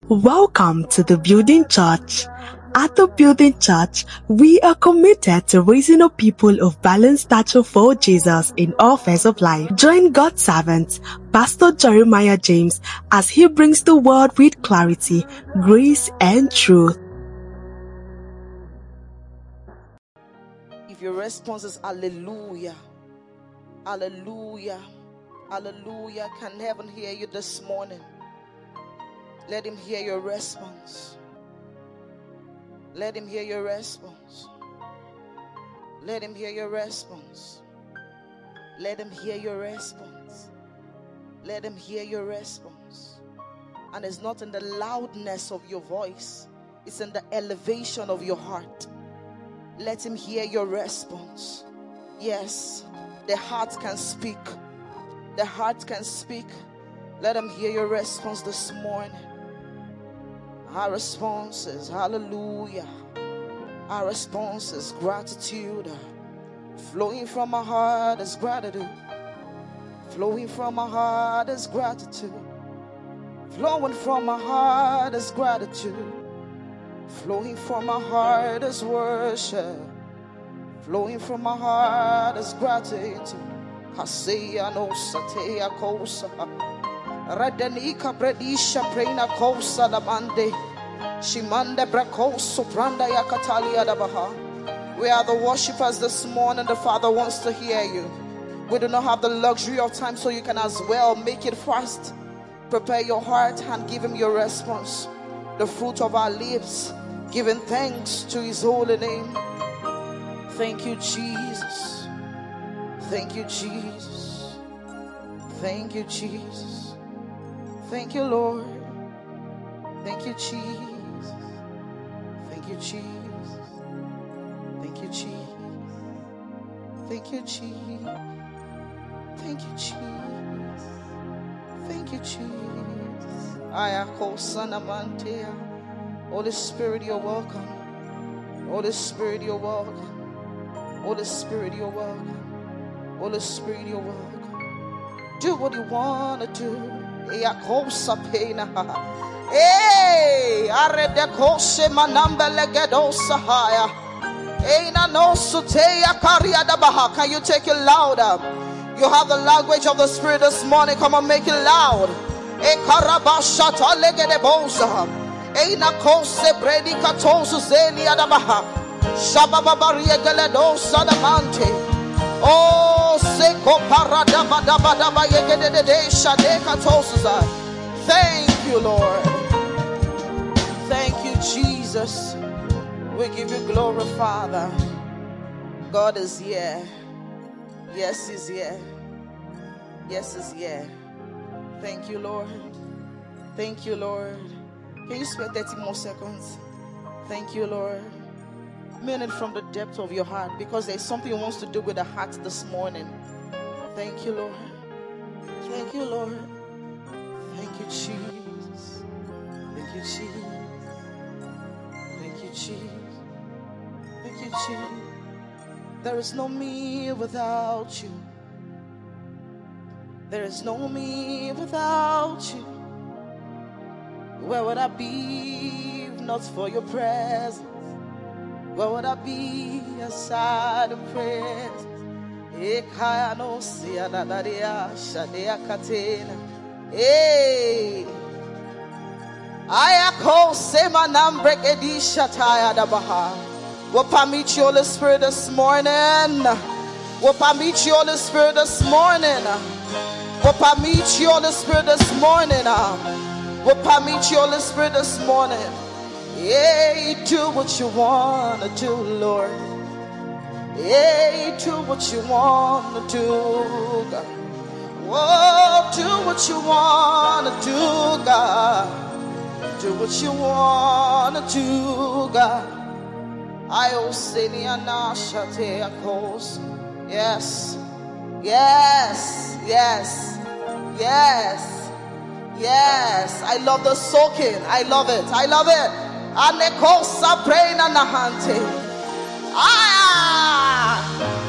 Welcome to the Building Church. At the Building Church, we are committed to raising a people of balanced stature for Jesus in all spheres of life. Join God's servant, Pastor Jeremiah James, as he brings the word with clarity, grace, and truth. If your response is hallelujah, hallelujah, hallelujah, can heaven hear you this morning? Let him hear your response. Let him hear your response. Let him hear your response. Let him hear your response. Let him hear your response. And it's not in the loudness of your voice, it's in the elevation of your heart. Let him hear your response. Yes, the heart can speak. The heart can speak. Let him hear your response this morning. Our response is hallelujah. Our response is gratitude. Flowing from our heart is gratitude. Flowing from our heart is gratitude. Flowing from our heart is gratitude. Flowing from our heart is worship. Flowing from our heart is gratitude. Haseya no sateya kosa. Radenika predisha prena kosa da bande. Shimanda brakoso pranda yakatalia da baha. We are the worshippers this morning. The Father wants to hear you. We do not have the luxury of time, so you can as well make it fast. Prepare your heart and give him your response. The fruit of our lips, giving thanks to his holy name. Thank you, Jesus. Thank you, Jesus. Thank you, Jesus. Thank you, Lord. Thank you, Jesus. Thank you, Jesus. Thank you, Jesus. Thank you, Jesus. Thank you, Jesus. Thank you, Jesus. Ayako Sanamantea. Holy Spirit, you're welcome. Holy Spirit, you're welcome. Holy Spirit, you're welcome. Holy Spirit, you're welcome. Do what you want to do. Yakosa pena. Hey, aredekose manamba legedosa haya. Eina no suteya kariada baha. Can you take it louder? You have the language of the Spirit this morning. Come on, make it loud. E karabashata legedebosa. Eina kose predika tosu zeli adabaha. Shabababaria geledosa damante. Oh, seko paradaba daba daba yegedede shadeka tosuza. Thank you, Lord. Thank you, Jesus. We give you glory, Father. God is here. Yes, he's here. Yes, he's here. Thank you, Lord. Thank you, Lord. Can you spare 30 more seconds? Thank you, Lord. Mean it from the depth of your heart, because there's something he wants to do with the heart this morning. Thank you, Lord. Thank you, Lord. Thank you, Jesus. Thank you, Jesus. Thank you, Jesus. Thank you, Jesus. There is no me without you. There is no me without you. Where would I be if not for your presence? Where would I be aside of prayers? Hey, I call Semanam break Edisha Tayada Baha. We'll permit you, Holy Spirit, this morning. We'll permit you, Holy Spirit, this morning. We'll permit you, Holy Spirit, this morning. We'll permit you, Holy Spirit, this morning. Yeah, do what you want to do, Lord. Yeah, do what you want to do, God. Whoa, do what you want to do, God. Do what you want to do, God. I oseni anashate akos. Yes, yes, yes, yes, yes. I love the soaking. I love it. I love it. Anekosa prena nahante. Ah!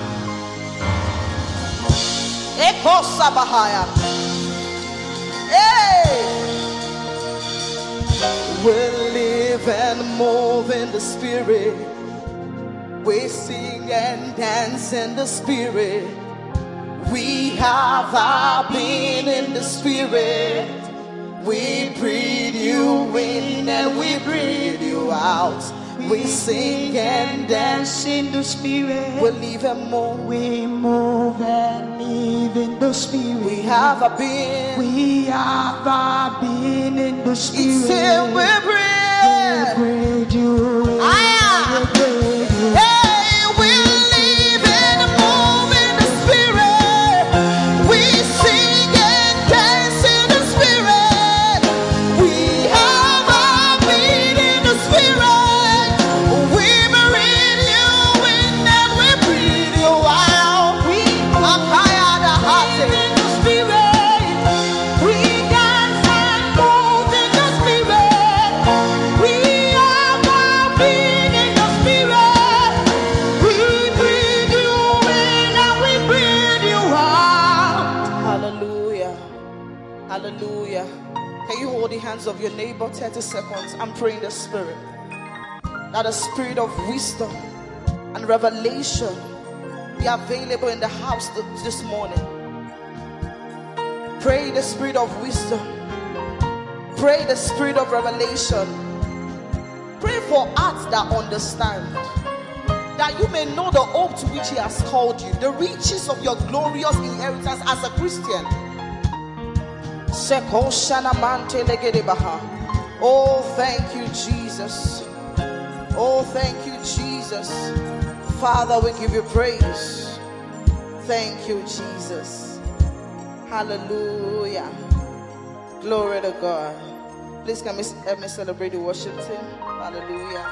Ekosa bahaya. Hey! We live and move in the Spirit. We sing and dance in the Spirit. We have our being in the Spirit. We breathe you in and we breathe you out. We sing and dance in the Spirit. We live and move. We move and live in the Spirit. We have a being. We have our being in the Spirit. It's here we breathe. We breathe you in. We breathe you. Hey, we live and move in the Spirit. We sing and dance in the Spirit. We have our being in the Spirit. We breathe you in and we breathe you out. We are tired of hearted in the Spirit. We dance and move in the Spirit. We have our being in the Spirit. We breathe you in and we breathe you out. Hallelujah. Hallelujah. Can you hold the hands of your neighbor 30 seconds? I'm praying the Spirit. That the spirit of wisdom and revelation be available in the house this morning. Pray the spirit of wisdom. Pray the spirit of revelation. Pray for hearts that understand, that you may know the hope to which He has called you, the riches of your glorious inheritance as a Christian. Oh, thank you, Jesus. Oh, thank you, Jesus. Father, we give you praise. Thank you, Jesus. Hallelujah. Glory to God. Please can we help me celebrate the worship team? Hallelujah.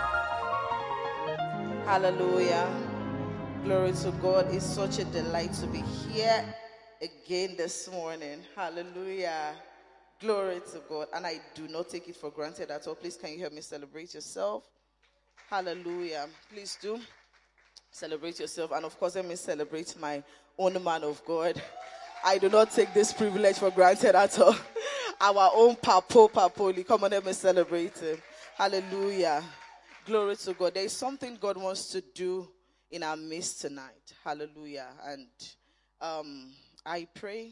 Hallelujah. Glory to God. It's such a delight to be here again this morning. Hallelujah. Glory to God. And I do not take it for granted at all. Please can you help me celebrate yourself? Hallelujah. Please do celebrate yourself. And of course, let me celebrate my own man of God. I do not take this privilege for granted at all. Our own Papoli. Come on, let me celebrate him. Hallelujah. Glory to God. There is something God wants to do in our midst tonight. Hallelujah. And I pray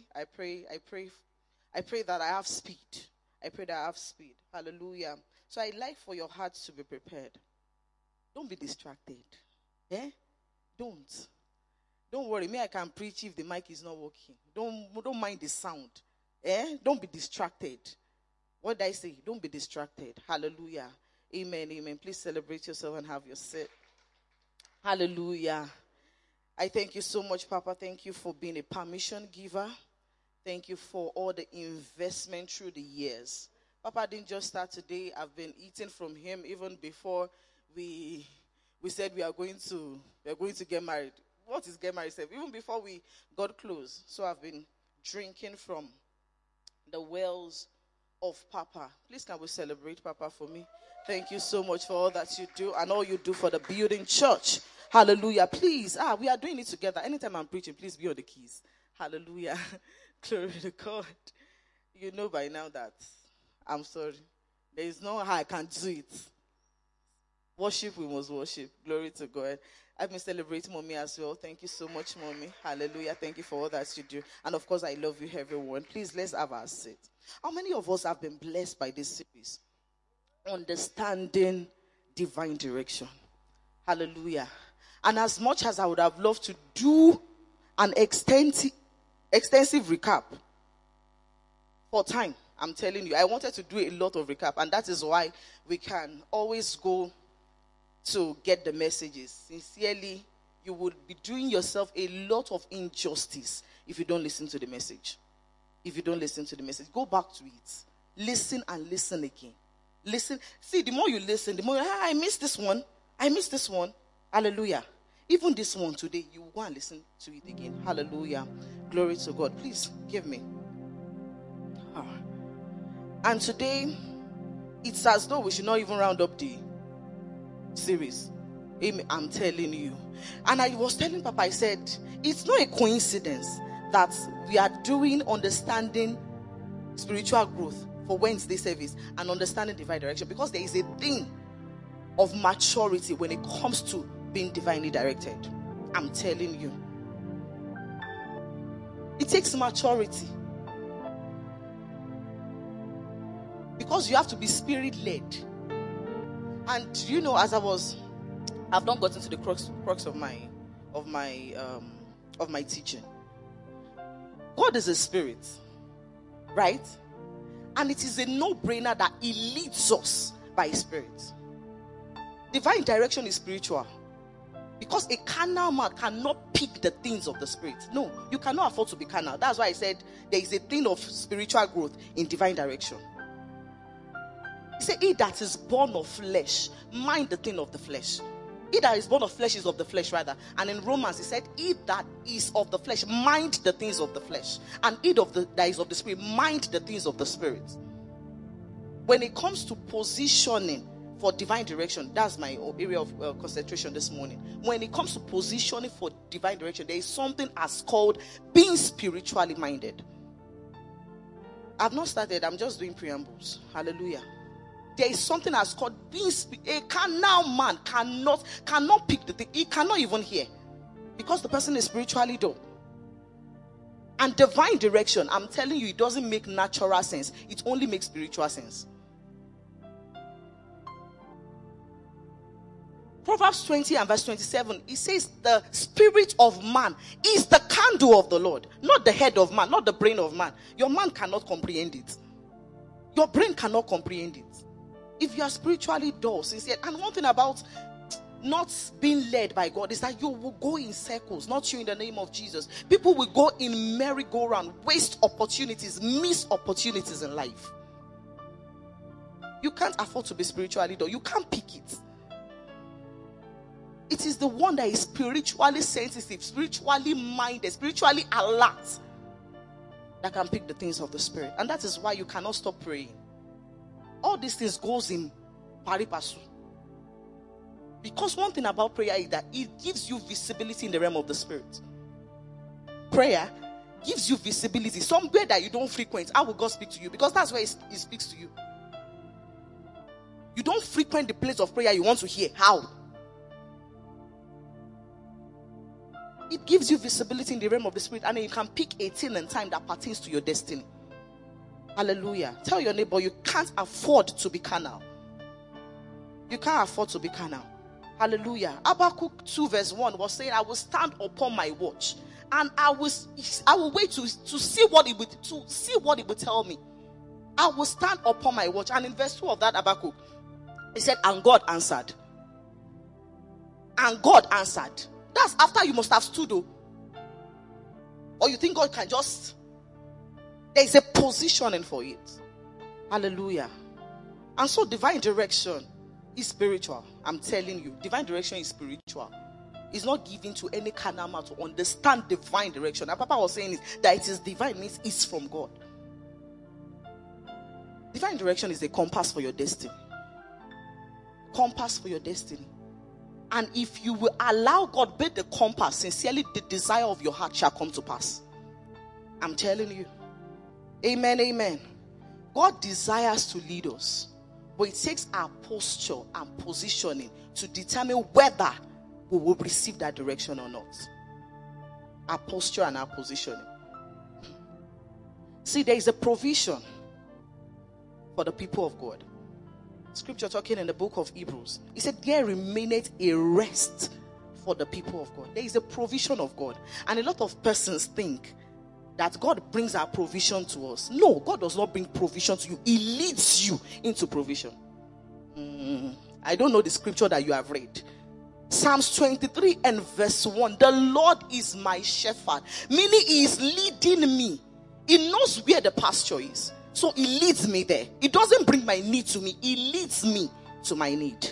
that I have speed. I pray that I have speed. Hallelujah. So I'd like for your hearts to be prepared. Don't be distracted. Eh? Don't worry. Me, I can preach if the mic is not working. Don't mind the sound. Eh? Don't be distracted. What did I say? Don't be distracted. Hallelujah. Amen. Amen. Please celebrate yourself and have your seat. Hallelujah. I thank you so much, Papa. Thank you for being a permission giver. Thank you for all the investment through the years. Papa didn't just start today. I've been eating from him even before we said we are going to get married. What is get married? Even before we got close. So I've been drinking from the wells of Papa. Please can we celebrate Papa for me? Thank you so much for all that you do and all you do for the building church. Hallelujah. Please, we are doing it together. Anytime I'm preaching, please be on the keys. Hallelujah. Glory to God. You know by now that I'm sorry. There is no how I can do it. Worship, we must worship. Glory to God. I've been celebrating Mommy as well. Thank you so much, Mommy. Hallelujah. Thank you for all that you do. And of course, I love you, everyone. Please, let's have our seat. How many of us have been blessed by this series? Understanding divine direction. Hallelujah. And as much as I would have loved to do an extensive recap, for time, I'm telling you, I wanted to do a lot of recap. And that is why we can always go to get the messages. Sincerely, you would be doing yourself a lot of injustice if you don't listen to the message. If you don't listen to the message, go back to it. Listen and listen again. Listen. See, the more you listen, the more I missed this one. I missed this one. Hallelujah. Even this one today, you will go and listen to it again. Hallelujah. Glory to God. Please give me. And today, it's as though we should not even round up the series. I'm telling you. And I was telling Papa, I said, it's not a coincidence that we are doing understanding spiritual growth for Wednesday service and understanding divine direction, because there is a thing of maturity when it comes to being divinely directed. I'm telling you, it takes maturity, because you have to be spirit led. And you know, as I've not gotten to the crux of my teaching. God is a spirit, right? And it is a no-brainer that He leads us by His Spirit. Divine direction is spiritual, because a carnal man cannot pick the things of the Spirit. No, you cannot afford to be carnal. That's why I said there is a thing of spiritual growth in divine direction. He said, he that is born of flesh, mind the thing of the flesh. He that is born of flesh is of the flesh, rather. And in Romans, he said, he that is of the flesh, mind the things of the flesh. And he that is of the Spirit, mind the things of the Spirit. When it comes to positioning for divine direction, that's my area of concentration this morning. When it comes to positioning for divine direction, there is something as called being spiritually minded. I've not started, I'm just doing preambles. Hallelujah. There is something as called being a carnal man cannot pick the thing. He cannot even hear, because the person is spiritually dull. And divine direction, I'm telling you, it doesn't make natural sense. It only makes spiritual sense. Proverbs 20 and verse 27, it says the spirit of man is the candle of the Lord, not the head of man, not the brain of man. Your man cannot comprehend it. Your brain cannot comprehend it. If you are spiritually dull, sincere, and one thing about not being led by God is that you will go in circles, not you in the name of Jesus. People will go in merry-go-round, waste opportunities, miss opportunities in life. You can't afford to be spiritually dull. You can't pick it. It is the one that is spiritually sensitive, spiritually minded, spiritually alert that can pick the things of the Spirit. And that is why you cannot stop praying. All these things goes in pari passu. Because one thing about prayer is that it gives you visibility in the realm of the Spirit. Prayer gives you visibility somewhere that you don't frequent. How will God speak to you? Because that's where He speaks to you. You don't frequent the place of prayer you want to hear. How? It gives you visibility in the realm of the Spirit, and then you can pick a thing and time that pertains to your destiny. Hallelujah. Tell your neighbor, you can't afford to be carnal. You can't afford to be carnal. Hallelujah. Habakkuk 2 verse 1 was saying, I will stand upon my watch, and I will wait to see what it would tell me. I will stand upon my watch. And in verse 2 of that Habakkuk, he said, and God answered. And God answered. That's after you must have stood though. Or you think God can just... There is a positioning for it. Hallelujah. And so divine direction is spiritual. I'm telling you, divine direction is spiritual. It's not given to any carnal man to understand divine direction. And Papa was saying is that it is divine, means it's from God. Divine direction is a compass for your destiny. Compass for your destiny. And if you will allow God be the compass, sincerely, the desire of your heart shall come to pass. I'm telling you. Amen, amen. God desires to lead us, but it takes our posture and positioning to determine whether we will receive that direction or not. Our posture and our positioning. See, there is a provision for the people of God. Scripture talking in the book of Hebrews, it said there remaineth a rest for the people of God. There is a provision of God, and a lot of persons think that God brings our provision to us. No, God does not bring provision to you. He leads you into provision. I don't know the scripture that you have read. Psalms 23 and verse 1. The Lord is my shepherd. Meaning He is leading me. He knows where the pasture is. So He leads me there. He doesn't bring my need to me. He leads me to my need.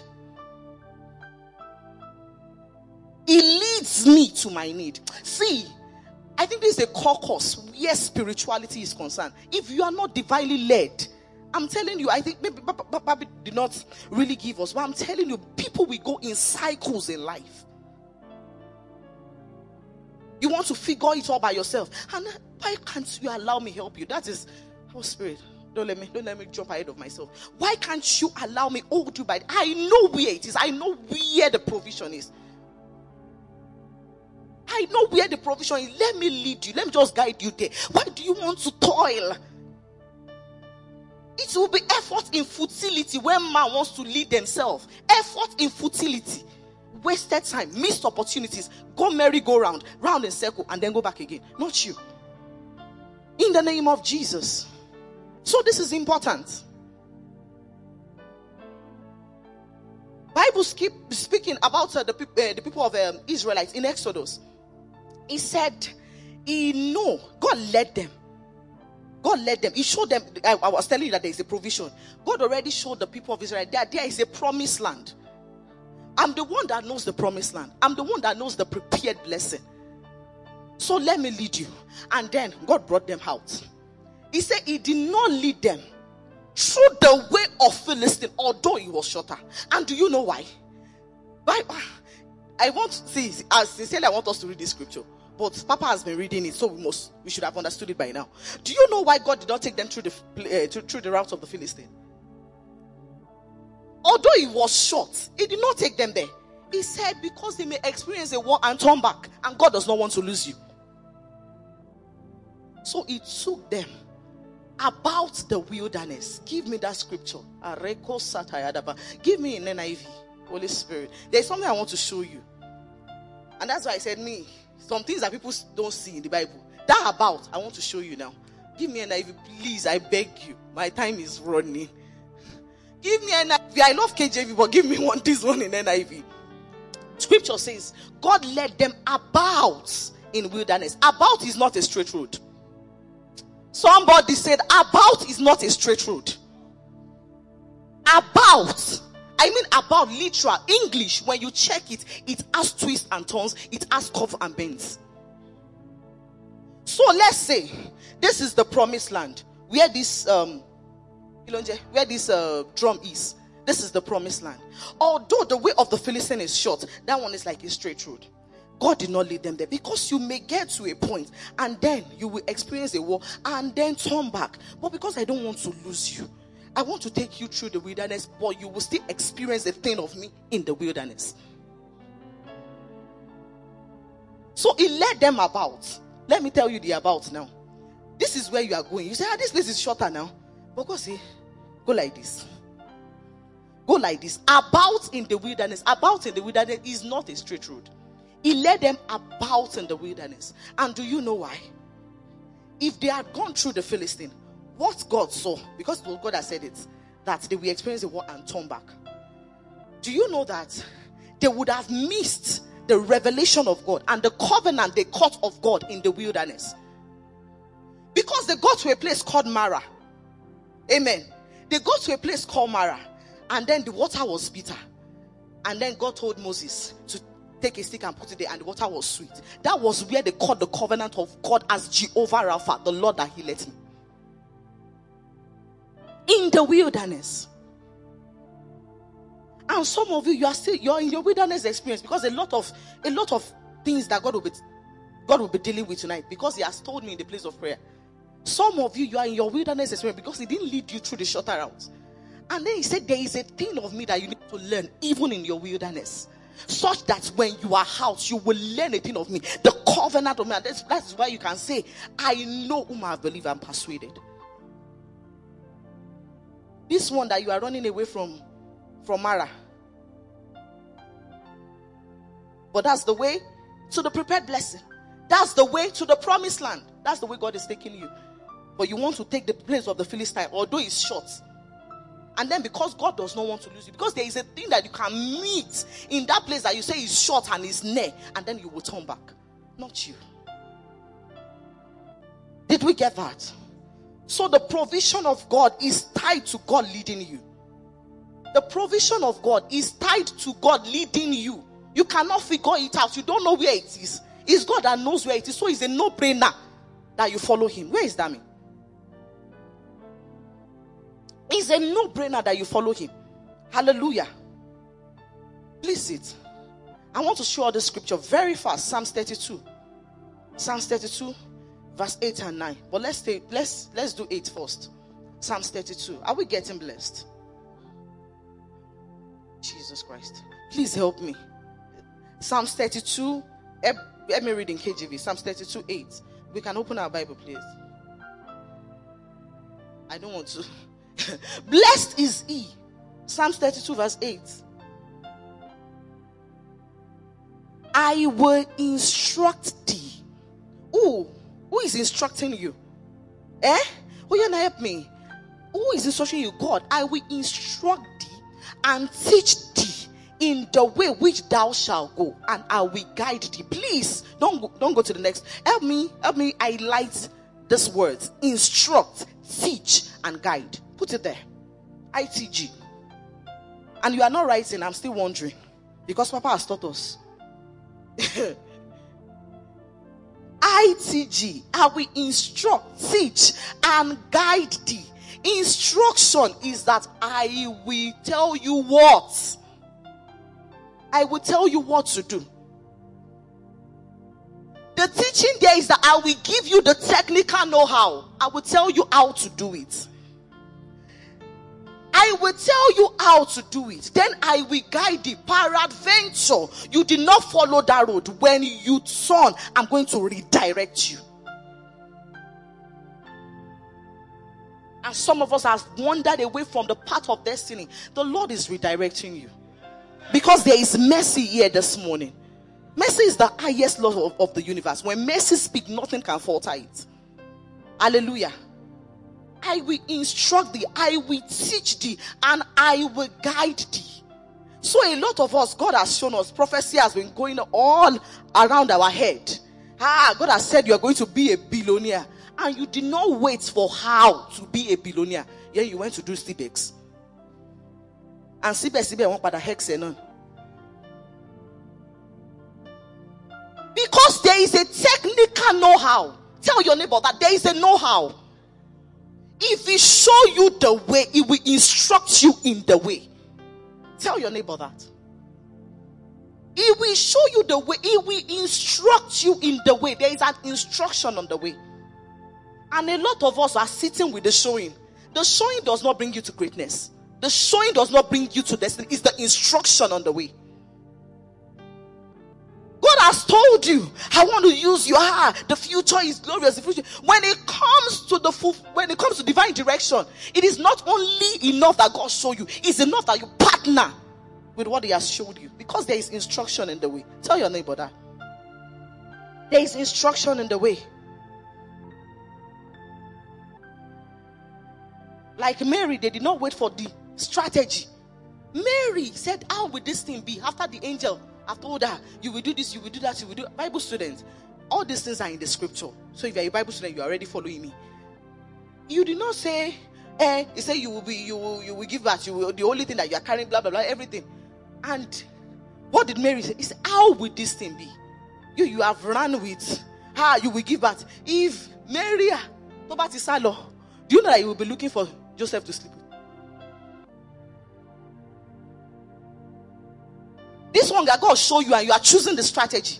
He leads me to my need. See, I think this is a caucus where spirituality is concerned. If you are not divinely led, I'm telling you, I think maybe Papa did not really give us, but I'm telling you, people will go in cycles in life. You want to figure it all by yourself. And why can't you allow me help you? That is, Holy Spirit, Don't let me jump ahead of myself. Why can't you allow me hold you by I know where it is. I know where the provision is. I know where the provision is. Let me lead you. Let me just guide you there. Why do you want to toil? It will be effort in futility when man wants to lead themselves. Effort in futility. Wasted time. Missed opportunities. Go merry-go-round. Round in circle and then go back again. Not you. In the name of Jesus. So this is important. Bible keep speaking about the people of Israelites in Exodus. He said, God led them. God led them. He showed them. I was telling you that there is a provision. God already showed the people of Israel that there is a promised land. I'm the one that knows the promised land. I'm the one that knows the prepared blessing. So let me lead you. And then God brought them out. He said he did not lead them through the way of Philistine, although it was shorter. And do you know why? I want to see, sincerely I want us to read this scripture. But Papa has been reading it, so we should have understood it by now. Do you know why God did not take them through the route of the Philistine? Although it was short, he did not take them there. He said because they may experience a war and turn back, and God does not want to lose you. So he took them about the wilderness. Give me that scripture. Give me in NIV. Holy Spirit. There's something I want to show you. And that's why I said some things that people don't see in the Bible. That about, I want to show you now. Give me an NIV, please. I beg you. My time is running. Give me an NIV. I love KJV, but give me this one in NIV. Scripture says, God led them about in wilderness. About is not a straight road. Somebody said, about is not a straight road. About. I mean about literal. English, when you check it, it has twists and turns. It has curve and bends. So let's say this is the promised land. Where this drum is. This is the promised land. Although the way of the Philistine is short, that one is like a straight road. God did not lead them there because you may get to a point and then you will experience a war and then turn back. But because I don't want to lose you, I want to take you through the wilderness, but you will still experience a thing of me in the wilderness. So he led them about. Let me tell you the about now. This is where you are going. You say, this place is shorter now. But God say, go like this. Go like this. About in the wilderness. About in the wilderness is not a straight road. He led them about in the wilderness. And do you know why? If they had gone through the Philistine, what God saw, because God has said it, that they will experience a war and turn back. Do you know that they would have missed the revelation of God and the covenant they caught of God in the wilderness? Because they got to a place called Mara. Amen. They got to a place called Mara. And then the water was bitter. And then God told Moses to take a stick and put it there, and the water was sweet. That was where they caught the covenant of God as Jehovah Rapha, the Lord that healed him. In the wilderness. And some of you're in your wilderness experience because a lot of things that God will be dealing with tonight, because he has told me in the place of prayer. Some of you are in your wilderness experience because he didn't lead you through the shorter routes. And then he said there is a thing of me that you need to learn even in your wilderness, such that when you are out, you will learn a thing of me, the covenant of me. And that's why you can say, I know whom I believe and persuaded. This one that you are running away from Mara. But that's the way to the prepared blessing. That's the way to the promised land. That's the way God is taking you. But you want to take the place of the Philistine, although it's short. And then because God does not want to lose you, because there is a thing that you can meet in that place that you say is short and is near, and then you will turn back. Not you. Did we get that? So the provision of God is tied to God leading you. The provision of God is tied to God leading you. You cannot figure it out. You don't know where it is. It's God that knows where it is. So it's a no-brainer that you follow him. Where is Dami? It's a no-brainer that you follow him. Hallelujah. Please sit. I want to show you the scripture very fast. Psalms 32. Psalms 32, verse 8 and 9. But let's do 8 first. Psalms 32. Are we getting blessed? Jesus Christ. Please help me. Psalms 32. Let me read in KJV. Psalms 32, 8. We can open our Bible, please. I don't want to. Blessed is he. Psalms 32, verse 8. I will instruct thee. Who is instructing you? Who you gonna help me? Who is instructing you? God. I will instruct thee and teach thee in the way which thou shalt go, and I will guide thee. Please don't go to the next. Help me highlight this word: instruct, teach, and guide. Put it there. ITG. And you are not writing. I'm still wondering, because Papa has taught us. ITG. I will instruct, teach, and guide thee. Instruction is that I will tell you what. I will tell you what to do. The teaching there is that I will give you the technical know-how. I will tell you how to do it. I will tell you how to do it. Then I will guide thee. Peradventure, you did not follow that road. When you turn, I'm going to redirect you. And some of us have wandered away from the path of destiny. The Lord is redirecting you. Because there is mercy here this morning. Mercy is the highest law of the universe. When mercy speaks, nothing can falter it. Hallelujah. I will instruct thee, I will teach thee, and I will guide thee. So a lot of us, God has shown us, prophecy has been going all around our head. God has said you are going to be a billionaire. And you did not wait for how to be a billionaire. Yeah, you went to do Stebex. And Sibe won't pada hex none. Because there is a technical know-how. Tell your neighbor that there is a know-how. If he show you the way, he will instruct you in the way. Tell your neighbor that. He will show you the way. He will instruct you in the way. There is an instruction on the way. And a lot of us are sitting with the showing. The showing does not bring you to greatness. The showing does not bring you to destiny. It's the instruction on the way. God has told you, I want to use you. The future is glorious. The future. When it comes to divine direction, it is not only enough that God show you. It's enough that you partner with what He has showed you. Because there is instruction in the way. Tell your neighbor that. There is instruction in the way. Like Mary, they did not wait for the strategy. Mary said, how will this thing be? After the angel have told her, you will do this, you will do that, you will do. Bible students, all these things are in the scripture. So if you're a Bible student, you are already following me. You did not say, you say you will give birth. The only thing that you are carrying, blah blah blah, everything. And what did Mary say? He said, how will this thing be? You have run with, you will give birth. If Mary, do you know that you will be looking for Joseph to sleep with? This one that God show you and you are choosing the strategy.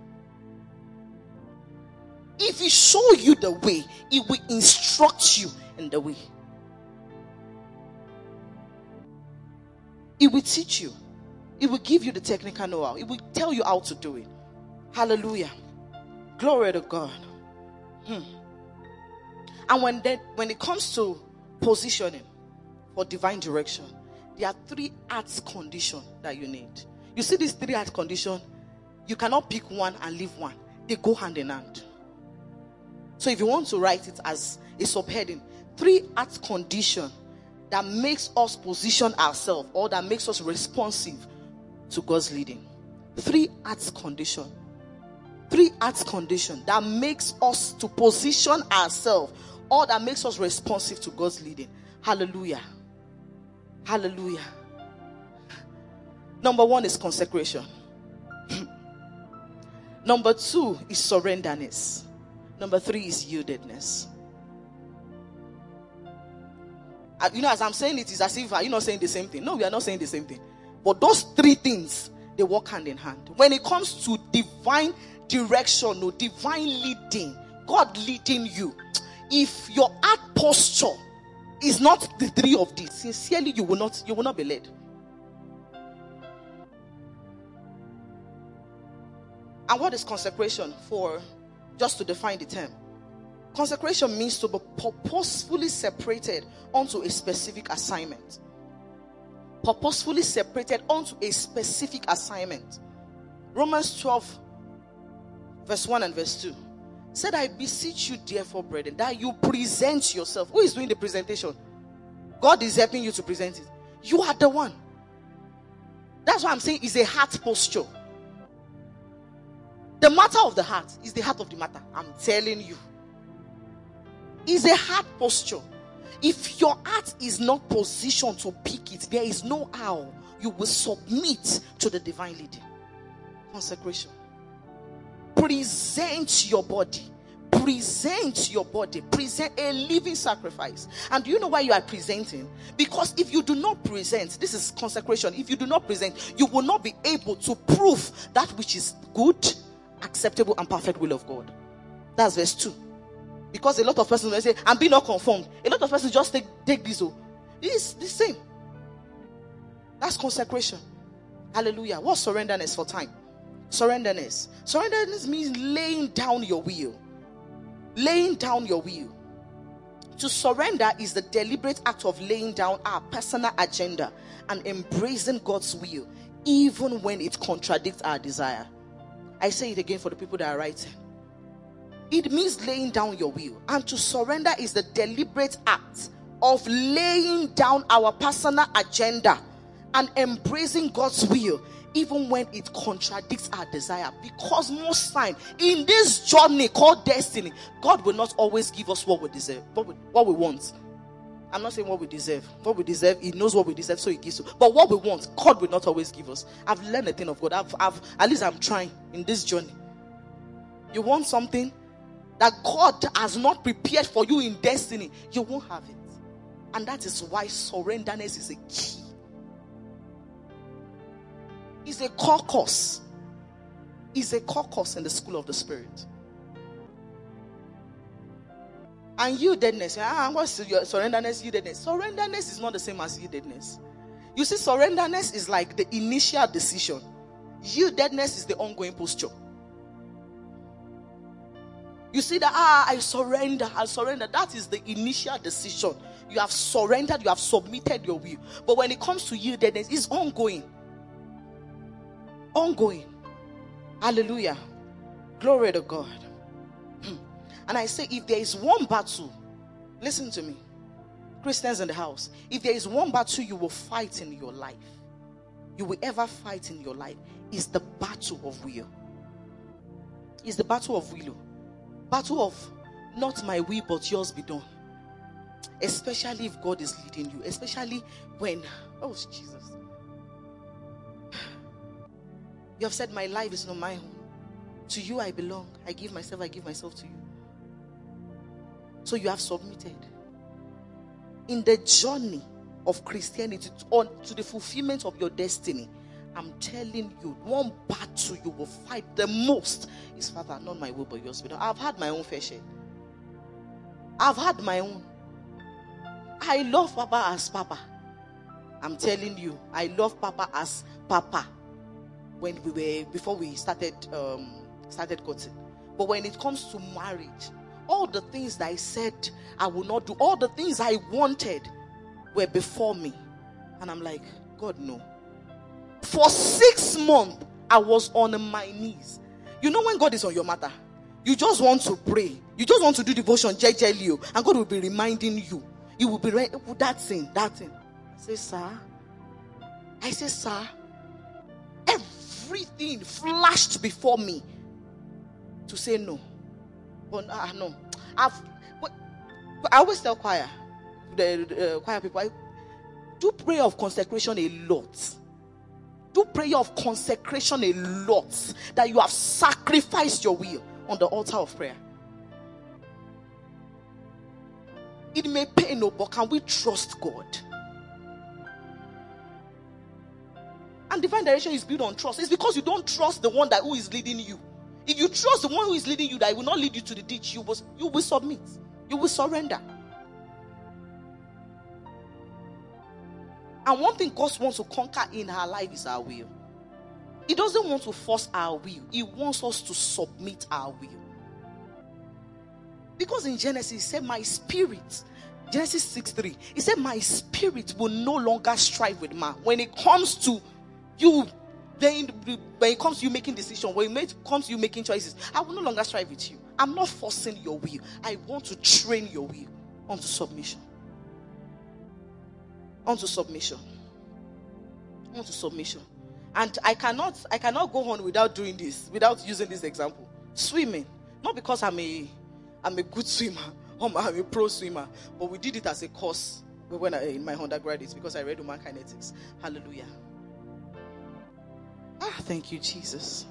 If He show you the way, He will instruct you in the way. He will teach you. He will give you the technical know-how. He will tell you how to do it. Hallelujah. Glory to God. And when it comes to positioning for divine direction, there are 3 heart conditions that you need. You see these 3 heart conditions, you cannot pick one and leave one. They go hand in hand. So if you want to write it as a subheading, 3 heart conditions that makes us position ourselves or that makes us responsive to God's leading. 3 heart conditions. 3 heart conditions that makes us to position ourselves or that makes us responsive to God's leading. Hallelujah. Hallelujah. Number 1 is consecration. Number 2 is surrenderness. Number 3 is yieldedness. As I'm saying it, is as if you're not saying the same thing. No, we are not saying the same thing. But those 3 things, they work hand in hand. When it comes to divine direction or divine leading, God leading you, if your heart posture is not the three of these, sincerely you will not be led. And what is consecration? For just to define the term, consecration means to be purposefully separated onto a specific assignment. Purposefully separated onto a specific assignment. Romans 12 verse 1 and verse 2 said, I beseech you therefore, brethren, that you present yourself. Who is doing the presentation? God is helping you to present it. You are the one. That's why I'm saying it's a heart posture. The matter of the heart is the heart of the matter. I'm telling you. It's a heart posture. If your heart is not positioned to pick it, there is no how you will submit to the divine leading. Consecration. Present your body. Present your body. Present a living sacrifice. And do you know why you are presenting? Because if you do not present, this is consecration. If you do not present, you will not be able to prove that which is good, acceptable, and perfect will of God. That's verse 2. Because a lot of persons will say, I'm being not conformed. A lot of persons just take this. This is the same. That's consecration. Hallelujah. What's surrenderness for time? Surrenderness. Surrenderness means laying down your will. Laying down your will. To surrender is the deliberate act of laying down our personal agenda and embracing God's will, even when it contradicts our desire. I say it again for the people that are writing. It means laying down your will. And to surrender is the deliberate act of laying down our personal agenda and embracing God's will, even when it contradicts our desire. Because most time in this journey called destiny, God will not always give us what we deserve, what we want. I'm not saying what we deserve. What we deserve, He knows what we deserve, so He gives us. But what we want, God will not always give us. I've learned a thing of God. At least I'm trying in this journey. You want something that God has not prepared for you in destiny, you won't have it. And that is why surrenderness is a key. It's a core course. It's a core course in the school of the Spirit. And yieldedness. What's your surrenderness? Yieldedness. Surrenderness is not the same as yieldedness. You see, surrenderness is like the initial decision. Yieldedness is the ongoing posture. You see that, I surrender. That is the initial decision. You have surrendered, you have submitted your will. But when it comes to yieldedness, it's ongoing. Ongoing. Hallelujah. Glory to God. And I say, if there is one battle, listen to me, Christians in the house, if there is one battle you will fight in your life, you will ever fight in your life, is the battle of will. It's the battle of will. Battle of not my will but yours be done. Especially if God is leading you. Especially when, oh Jesus, you have said my life is not my own. To you I belong. I give myself to you. So you have submitted. In the journey of Christianity to the fulfillment of your destiny, I'm telling you, one battle you will fight the most is, Father, not my will but yours be done. I've had my own fair share. I've had my own. I love Papa as Papa. I'm telling you, I love Papa as Papa. Before we started courting. But when it comes to marriage, all the things that I said I will not do, all the things I wanted were before me. And I'm like, God, no. For 6 months, I was on my knees. You know when God is on your matter, you just want to pray. You just want to do devotion, jejely, and God will be reminding you. He will be that thing. I say, sir. Everything flashed before me to say no. But no. I always tell choir, the choir people, I do prayer of consecration a lot. Do prayer of consecration a lot. That you have sacrificed your will on the altar of prayer. It may pain, but can we trust God? And divine direction is built on trust. It's because you don't trust the one who is leading you. If you trust the one who is leading you, that he will not lead you to the ditch, you will submit. You will surrender. And one thing God wants to conquer in our life is our will. He doesn't want to force our will. He wants us to submit our will. Because in Genesis, he said, my spirit, Genesis 6:3, he said, my spirit will no longer strive with man. When it comes to you, when it comes to you making decisions, when it comes to you making choices, I will no longer strive with you. I'm not forcing your will. I want to train your will onto submission. Onto submission. Onto submission. And I cannot go on without doing this, without using this example. Swimming. Not because I'm a good swimmer or I'm a pro swimmer, but we did it as a course when in my undergraduate because I read human kinetics. Hallelujah. Thank you, Jesus.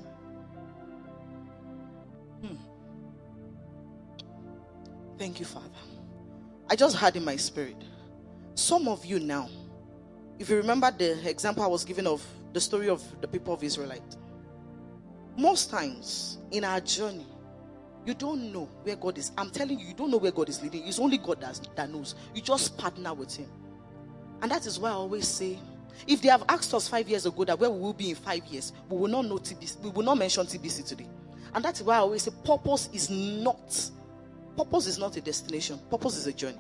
Thank you, Father. I just heard in my spirit. Some of you now, if you remember the example I was giving of the story of the people of Israelite, most times in our journey, you don't know where God is. I'm telling you, you don't know where God is leading. It's only God that knows. You just partner with Him. And that is why I always say, if they have asked us 5 years ago that where we will be in 5 years, we will not know TBC, we will not mention TBC today. And that's why I always say purpose is not a destination. Purpose is a journey.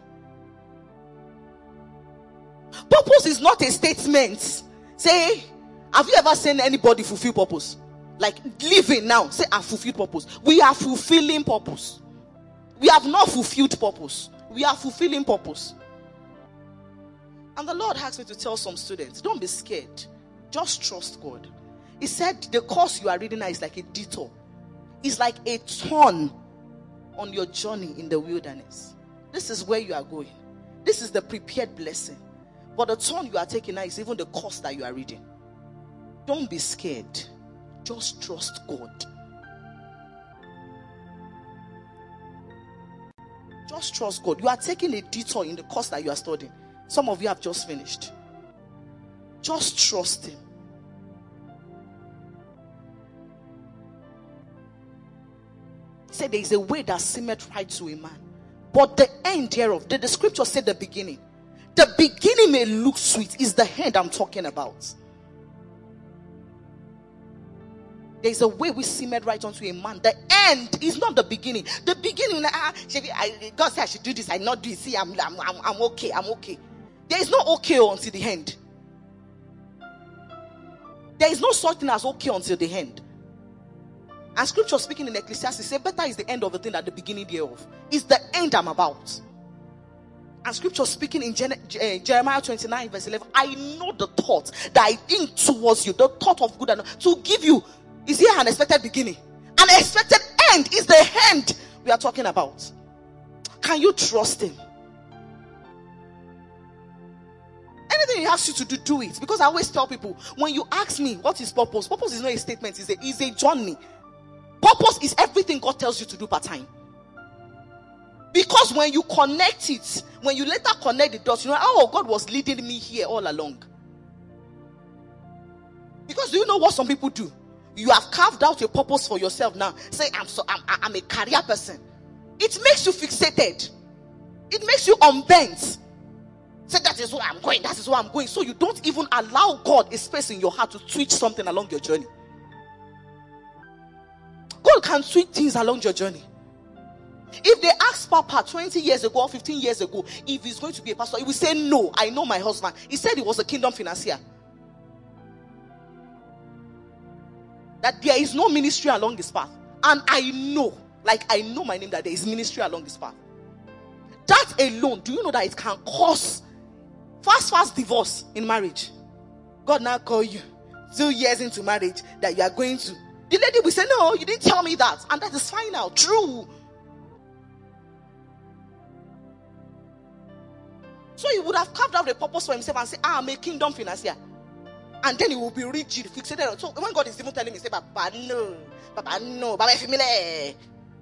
Purpose is not a statement. Say, have you ever seen anybody fulfill purpose? Like living now, say, I fulfilled purpose. We are fulfilling purpose. We have not fulfilled purpose. We are fulfilling purpose. And the Lord asked me to tell some students, don't be scared. Just trust God. He said the course you are reading now is like a detour. It's like a turn on your journey in the wilderness. This is where you are going. This is the prepared blessing. But the turn you are taking now is even the course that you are reading. Don't be scared. Just trust God. Just trust God. You are taking a detour in the course that you are studying. Some of you have just finished. Just trust Him. He said there is a way that seemeth right to a man, but the end thereof, the scripture said the beginning. The beginning may look sweet. Is the end I'm talking about. There is a way we seemeth right unto a man. The end is not the beginning. The beginning, God said I should do this, I not do it. See, I'm okay. I'm okay. There is no okay until the end. There is no such thing as okay until the end. And scripture speaking in Ecclesiastes say better is the end of the thing than the beginning thereof. It's the end I'm about. And scripture speaking in Jeremiah 29 verse 11, I know the thought that I think towards you, the thought of good and to give you. Is here an expected beginning? An expected end is the end we are talking about. Can you trust Him? Anything He asks you to do, do it. Because I always tell people, when you ask me what is purpose, purpose is not a statement, it's a journey. Purpose is everything God tells you to do part time. Because when you connect it, when you later connect the dots, you know, oh, God was leading me here all along. Because do you know what some people do? You have carved out a purpose for yourself now. Say, I'm a career person. It makes you fixated. It makes you unbent. Say, that is where I'm going. That is where I'm going. So you don't even allow God a space in your heart to switch something along your journey. God can switch things along your journey. If they ask Papa 20 years ago or 15 years ago if he's going to be a pastor, he will say, no, I know my husband. He said he was a kingdom financier. That there is no ministry along his path. And I know my name, that there is ministry along his path. That alone, do you know that it can cause fast divorce in marriage? God now call you 2 years into marriage that you are going to. The lady will say, no, you didn't tell me that. And that is fine now. True. So he would have carved out a purpose for himself and say, I'm a kingdom financier. And then he will be rigid, fixated. So when God is even telling me, say, Papa, no, Papa, family.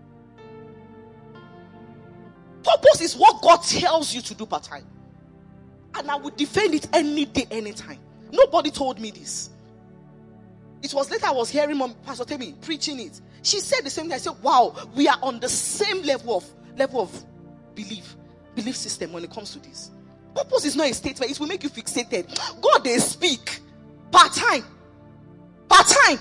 Purpose is what God tells you to do part time. And I would defend it any day, anytime. Nobody told me this. It was later I was hearing Pastor Temi preaching it. She said the same thing. I said, wow, we are on the same level of belief system when it comes to this. Purpose is not a statement. It will make you fixated. God, they speak. Part-time. Part-time.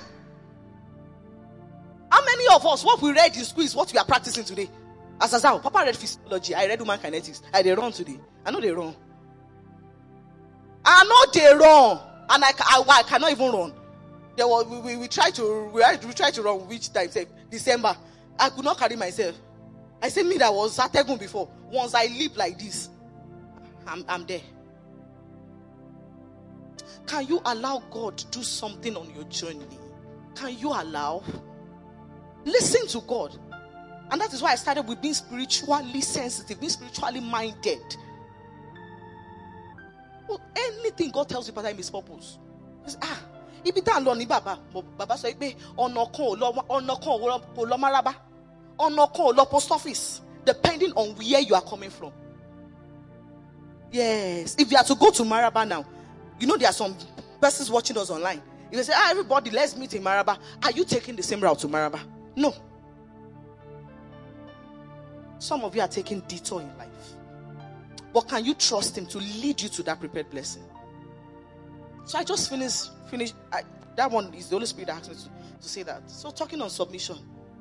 How many of us, what we read in school is what we are practicing today? As Papa read physiology. I read human kinetics. I run today. I know they run. And I cannot even run. We try to run which time? Say December. I could not carry myself. I said me that was Sategun before. Once I leap like this, I'm there. Can you allow God to do something on your journey? Can you allow? Listen to God. And that is why I started with being spiritually sensitive, being spiritually minded. Well, anything God tells you about his purpose. If it don't learn Baba say pe post office, depending on where you are coming from. Yes, if you are to go to Maraba now, you know there are some persons watching us online. If they say, everybody, let's meet in Maraba, are you taking the same route to Maraba? No. Some of you are taking detour in life. But can you trust him to lead you to that prepared blessing? So I just finished. That one is the Holy Spirit that asked me to say that. So talking on submission.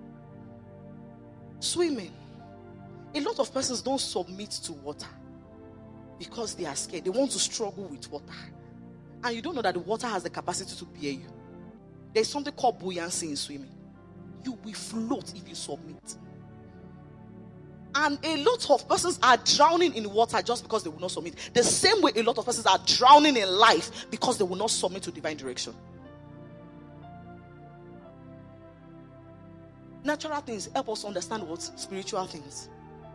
Swimming. A lot of persons don't submit to water because they are scared. They want to struggle with water. And you don't know that the water has the capacity to bear you. There's something called buoyancy in swimming. You will float if you submit. And a lot of persons are drowning in water just because they will not submit. The same way a lot of persons are drowning in life because they will not submit to divine direction. Natural things help us understand what? Spiritual things.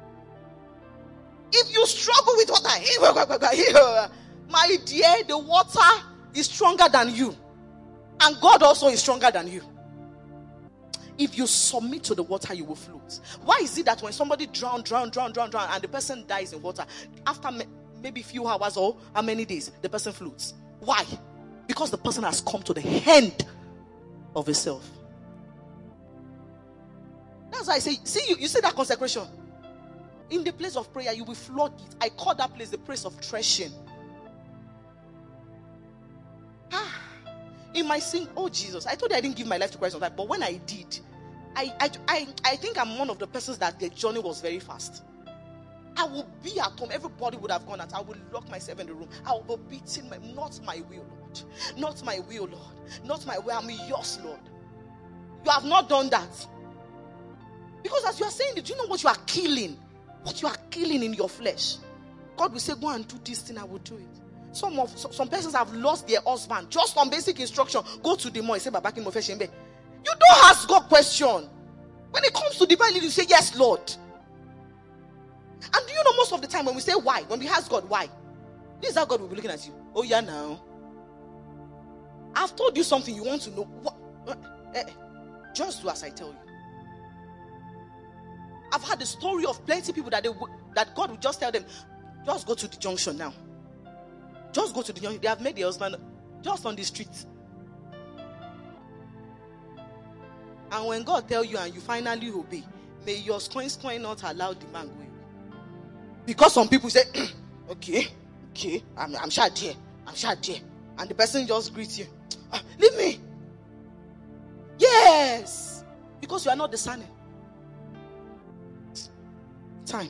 If you struggle with water, my dear, the water is stronger than you. And God also is stronger than you. If you submit to the water, you will float. Why is it that when somebody drown, and the person dies in water, after maybe a few hours or how many days, the person floats? Why? Because the person has come to the end of himself. That's why I say, you see that consecration? In the place of prayer, you will flog it. I call that place the place of threshing. In my sin, oh Jesus, I told you I didn't give my life to Christ on time, but when I did, I think I'm one of the persons that the journey was very fast. I will be at home, everybody would have gone out. I will lock myself in the room. I will be beating not my will, Lord. Not my will, Lord. Not my will, I'm yours, Lord. You have not done that. Because as you are saying it, do you know what you are killing? What you are killing in your flesh. God will say, go and do this thing, I will do it. Some persons have lost their husband just on basic instruction. Go to the mall. Say, back in Mofeshembe. You don't ask God question. When it comes to divine leading, you say, yes, Lord. And do you know most of the time when we say why, when we ask God why, this is how God will be looking at you. Oh yeah, now I've told you something you want to know. Just do as I tell you. I've had the story of plenty people that God will just tell them, just go to the junction now. Just go to the junction. They have met their husband just on the street. And when God tells you and you finally obey, may your coin not allow the man go. Because some people say, okay, I'm sure dear. And the person just greets you. Leave me. Yes. Because you are not discerning. Time.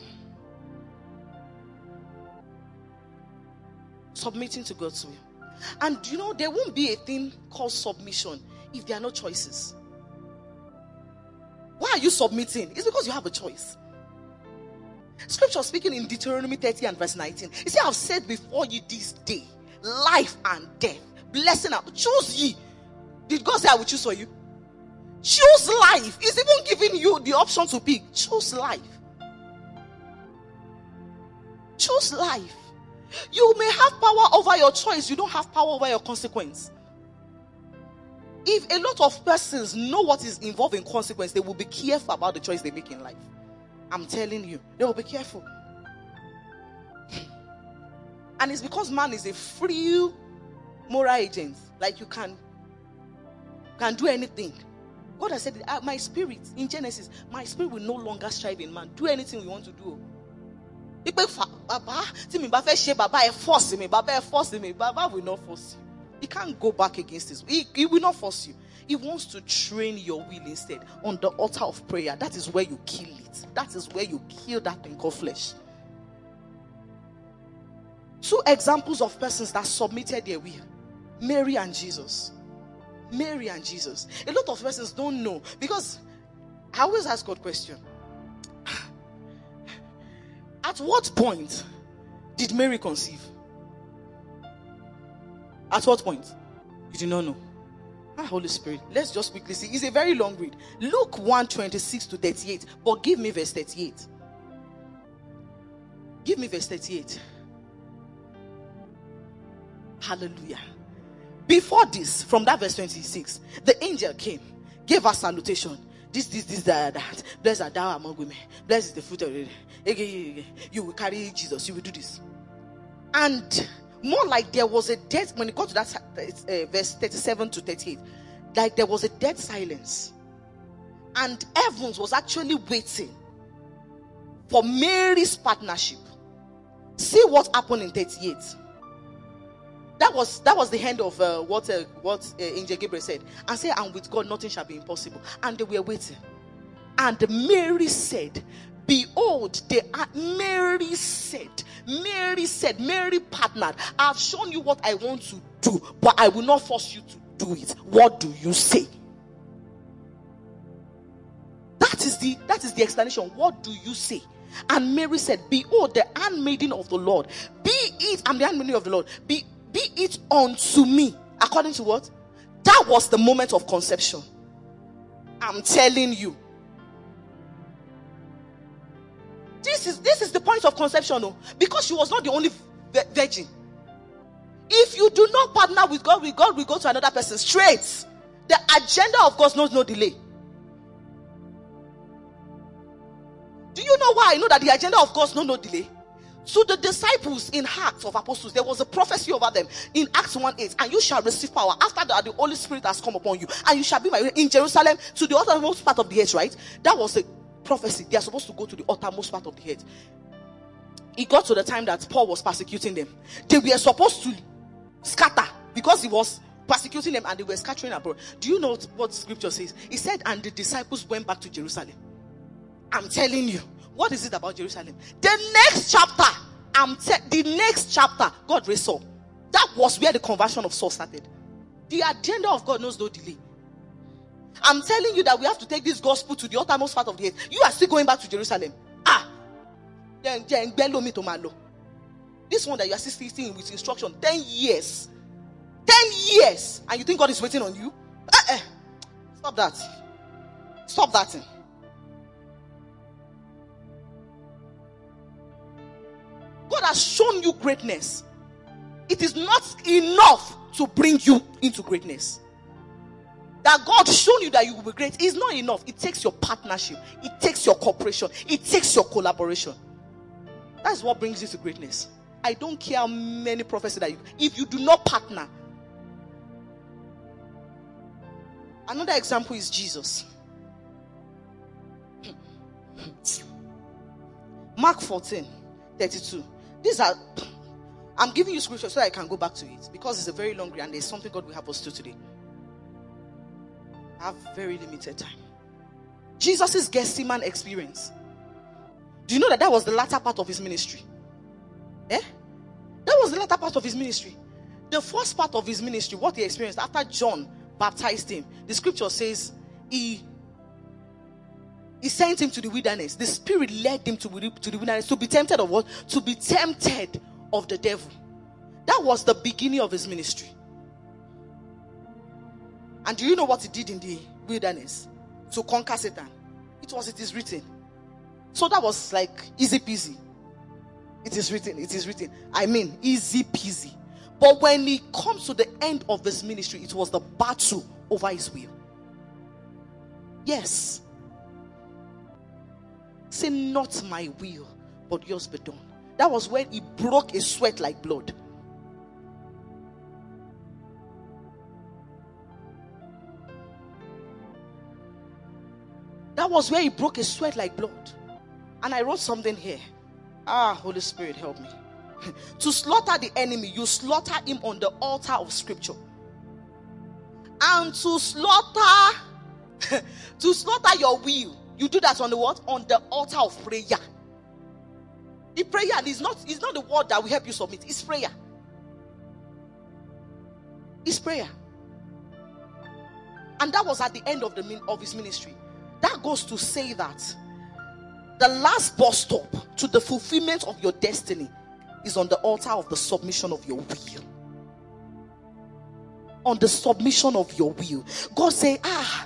Submitting to God's will. And you know, there won't be a thing called submission if there are no choices. Why are you submitting? It's because you have a choice. Scripture speaking in Deuteronomy 30 and verse 19. You see, I've said before you this day, life and death, blessing and choose ye. Did God say I will choose for you? Choose life. He's even giving you the option to pick. Choose life. Choose life. You may have power over your choice. You don't have power over your consequence. If a lot of persons know what is involved in consequence, they will be careful about the choice they make in life. I'm telling you, they will be careful. And it's because man is a free moral agent. Like you can do anything. God has said, my spirit, in Genesis, my spirit will no longer strive in man. Do anything we want to do. Baba force me. Baba will not force you. He can't go back against this. He will not force you. He wants to train your will instead on the altar of prayer. That is where you kill it. That is where you kill that thing called flesh. 2 examples of persons that submitted their will: Mary and Jesus. Mary and Jesus. A lot of persons don't know, because I always ask God question. At what point did Mary conceive? At what point? You do not know. Holy Spirit, let's just quickly see. It's a very long read. Luke 1:26 to 38. But give me verse 38. Give me verse 38. Hallelujah. Before this, from that verse 26, the angel came, gave us salutation. This, that. Blessed art thou among women. Blessed is the fruit of the. You will carry Jesus. You will do this. And more like there was a dead, when it got to that verse 37 to 38, like there was a dead silence. And Evans was actually waiting for Mary's partnership. See what happened in 38. That was the end of what Angel Gabriel said. And say, and with God nothing shall be impossible. And they were waiting. And Mary said, behold, Mary partnered. I have shown you what I want to do, but I will not force you to do it. What do you say? That is the explanation. What do you say? And Mary said, behold, the handmaiden of the Lord. Be it, I'm the handmaiden of the Lord. Be it unto me. According to what? That was the moment of conception. I'm telling you. This is the point of conception, no? Because she was not the only virgin. If you do not partner with God will go to another person straight. The agenda of God knows no delay. Do you know why I know that the agenda of God knows no delay? So the disciples in Acts of Apostles, there was a prophecy over them in Acts 1:8, and you shall receive power after that the Holy Spirit has come upon you, and you shall be my witness in Jerusalem to the uttermost part of the earth, right? That was the prophecy. They are supposed to go to the uttermost part of the earth. It got to the time that Paul was persecuting them. They were supposed to scatter because he was persecuting them, and they were scattering abroad. Do you know what scripture says? It said, and the disciples went back to Jerusalem. I'm telling you. What is it about Jerusalem? The next chapter, God raised Saul. That was where the conversion of Saul started. The agenda of God knows no delay. I'm telling you that we have to take this gospel to the uttermost part of the earth. You are still going back to Jerusalem. This one that you are still sitting with instruction, 10 years. 10 years. And you think God is waiting on you? Stop that. Stop that thing. God has shown you greatness. It is not enough to bring you into greatness. That God shown you that you will be great is not enough. It takes your partnership. It takes your cooperation. It takes your collaboration. That's what brings you to greatness. I don't care how many prophets that if you do not partner. Another example is Jesus. Mark 14:32. I'm giving you scripture so I can go back to it, because it's a very long read and there's something God will help us do today. I have very limited time. Jesus' Gethsemane experience. Do you know that was the latter part of his ministry? That was the latter part of his ministry. The first part of his ministry, what he experienced after John baptized him, the scripture says he sent him to the wilderness. The Spirit led him to the wilderness to be tempted of what? To be tempted of the devil. That was the beginning of his ministry. And do you know what he did in the wilderness? To conquer Satan. It is written. So that was like easy peasy. It is written. I mean, easy peasy. But when he comes to the end of his ministry, it was the battle over his will. Yes. Say, not my will, but yours be done. That was when he broke a sweat like blood. That was where he broke a sweat like blood. And I wrote something here. Holy Spirit, help me. To slaughter the enemy, you slaughter him on the altar of scripture. And to slaughter your will, you do that on the what? On the altar of prayer. The prayer is not the word that will help you submit. It's prayer. It's prayer. And that was at the end of his ministry. That goes to say that the last bus stop to the fulfillment of your destiny is on the altar of the submission of your will. On the submission of your will. God say,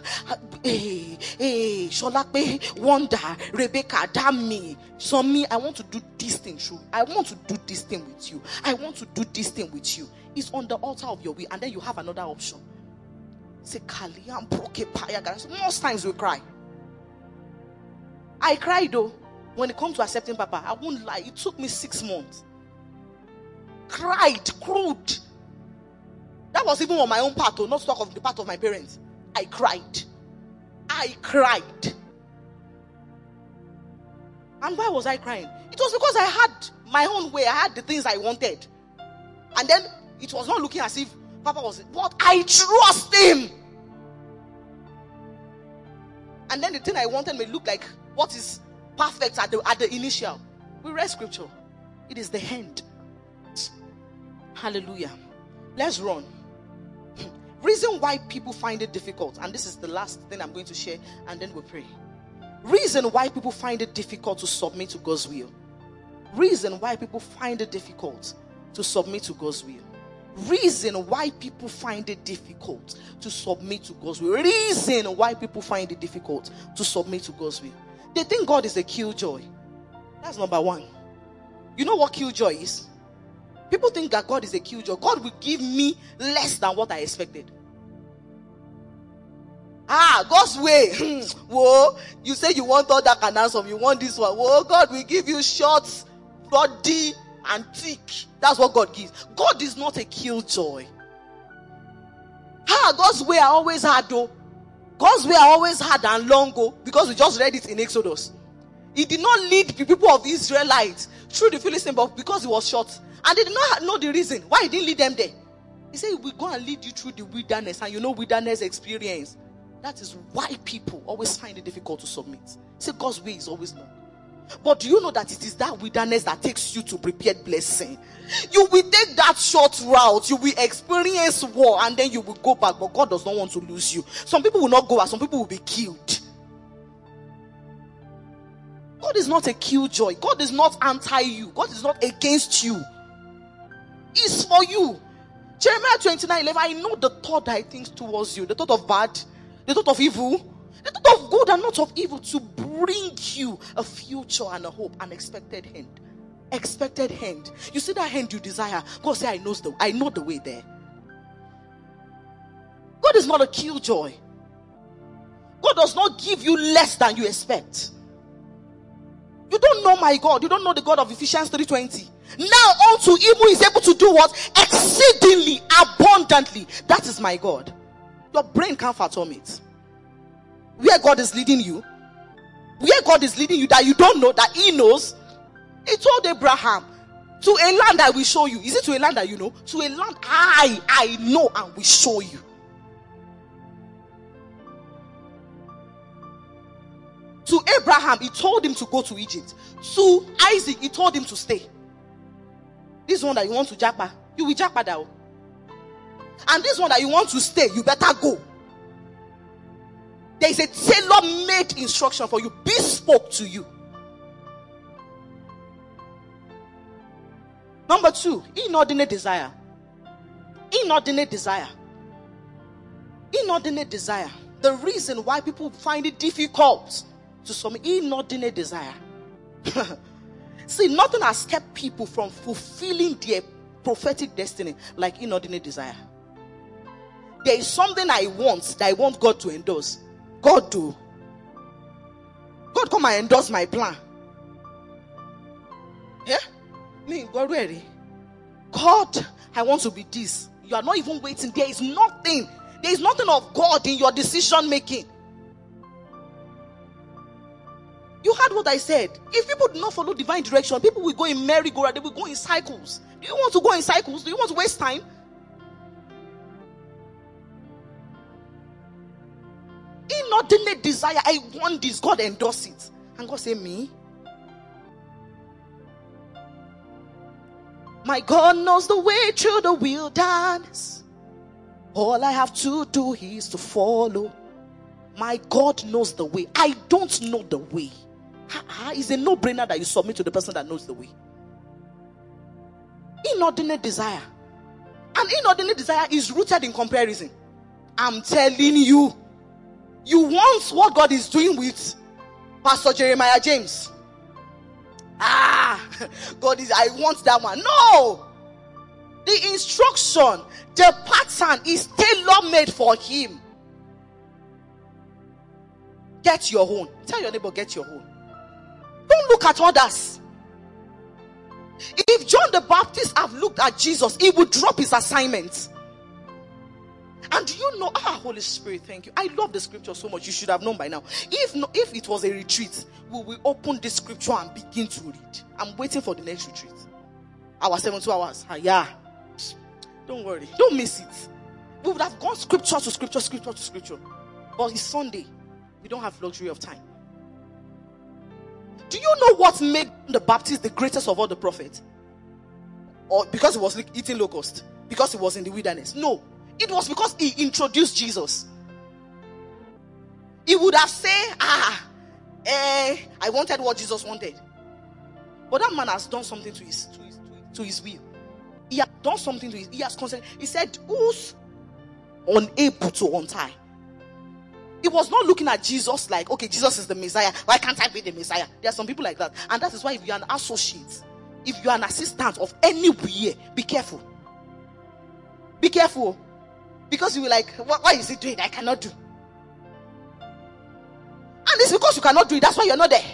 Sholape, Wonder, Rebecca, damn me. So me, I want to do this thing through. I want to do this thing with you. I want to do this thing with you. It's on the altar of your will. And then you have another option. Say, most times we cry. I cried though. When it comes to accepting Papa, I won't lie. It took me 6 months. Cried, crowed. That was even on my own part, not talk of the part of my parents. I cried. And why was I crying? It was because I had my own way. I had the things I wanted. And then it was not looking as if Papa was, but I trust him. And then the thing I wanted may look like what is perfect at the initial. We read scripture. It is the end. Hallelujah. Let's run. Reason why people find it difficult, and this is the last thing I'm going to share, and then we'll pray. Reason why people find it difficult to submit to God's will. Reason why people find it difficult to submit to God's will. Reason why people find it difficult to submit to God's will. Reason why people find it difficult to submit to God's will. They think God is a killjoy. That's number one. You know what killjoy is? People think that God is a killjoy. God will give me less than what I expected. God's way. Whoa, you say you want all that can answer me. You want this one. Whoa, God will give you short, body, and thick. That's what God gives. God is not a killjoy. God's way are always hard though. God's way are always hard and long go, because we just read it in Exodus. He did not lead the people of the Israelites through the Philistine, but because it was short. And they did not know the reason why he didn't lead them there. He said, we're going to lead you through the wilderness. And you know wilderness experience. That is why people always find it difficult to submit. Say God's way is always long. But do you know that it is that wilderness that takes you to prepared blessing? You will take that short route. You will experience war and then you will go back. But God does not want to lose you. Some people will not go out. Some people will be killed. God is not a killjoy. God is not anti you. God is not against you. It's for you. Jeremiah 29:11. I know the thought that I think towards you. The thought of bad. The thought of evil. The thought of good and not of evil, to bring you a future and a hope, an expected end. Expected end. You see that end you desire. God say, I know the way there. God is not a killjoy. God does not give you less than you expect. You don't know my God. You don't know the God of Ephesians 3:20. Now unto him who is able to do what? Exceedingly, abundantly. That is my God. Your brain can't fathom it. Where God is leading you, that you don't know, that he knows. He told Abraham, to a land I will show you. Is it to a land that you know? To a land I know and will show you. To Abraham, he told him to go to Egypt. To Isaac, he told him to stay. This one that you want to japa, you will japa down. And this one that you want to stay, you better go. There is a tailor-made instruction for you, bespoke to you. Number 2, inordinate desire. Inordinate desire. Inordinate desire. The reason why people find it difficult to submit, inordinate desire. See, nothing has kept people from fulfilling their prophetic destiny like inordinate desire. There is something I want that I want God to endorse. God do. God come and endorse my plan. Yeah? Me, God ready. God, I want to be this. You are not even waiting. There is nothing of God in your decision making. You heard what I said. If people do not follow divine direction, people will go in merry-go-round. They will go in cycles. Do you want to go in cycles? Do you want to waste time? Inordinate desire. I want this. God endorse it. And God say, me? My God knows the way through the wilderness. All I have to do is to follow. My God knows the way. I don't know the way. It's a no-brainer that you submit to the person that knows the way. Inordinate desire. And inordinate desire is rooted in comparison. I'm telling you. You want what God is doing with Pastor Jeremiah James. God is, I want that one. No. The instruction, the pattern is tailor-made for him. Get your own. Tell your neighbor, get your own. Don't look at others. If John the Baptist have looked at Jesus, he would drop his assignment. And you know, Holy Spirit, thank you. I love the scripture so much. You should have known by now. If it was a retreat, we will open this scripture and begin to read. I'm waiting for the next retreat. Our 72 hours. Yeah. Don't worry. Don't miss it. We would have gone scripture to scripture, scripture to scripture. But it's Sunday. We don't have luxury of time. Do you know what made the Baptist the greatest of all the prophets? Or because he was eating locust? Because he was in the wilderness? No. It was because he introduced Jesus. He would have said, I wanted what Jesus wanted. But that man has done something to his will. He has done something to his, he has considered. He said, who's unable to untie? He was not looking at Jesus like, okay, Jesus is the Messiah. Why can't I be the Messiah? There are some people like that. And that is why if you are an associate, if you are an assistant of any way, be careful. Be careful. Because you will like, why is he doing? I cannot do. And it's because you cannot do it. That's why you're not there.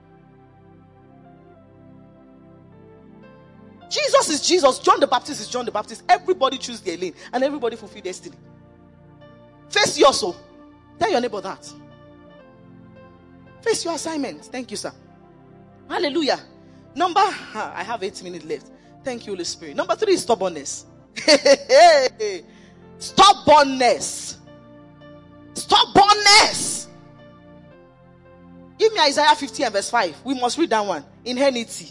Jesus is Jesus. John the Baptist is John the Baptist. Everybody choose their lane. And everybody fulfill destiny. Face your soul. Tell your neighbor that. Face your assignment. Thank you, sir. Hallelujah. I have 8 minutes left. Thank you, Holy Spirit. Number 3 is stubbornness. Stubbornness. Stubbornness. Give me Isaiah 50 and verse 5. We must read that one in NET.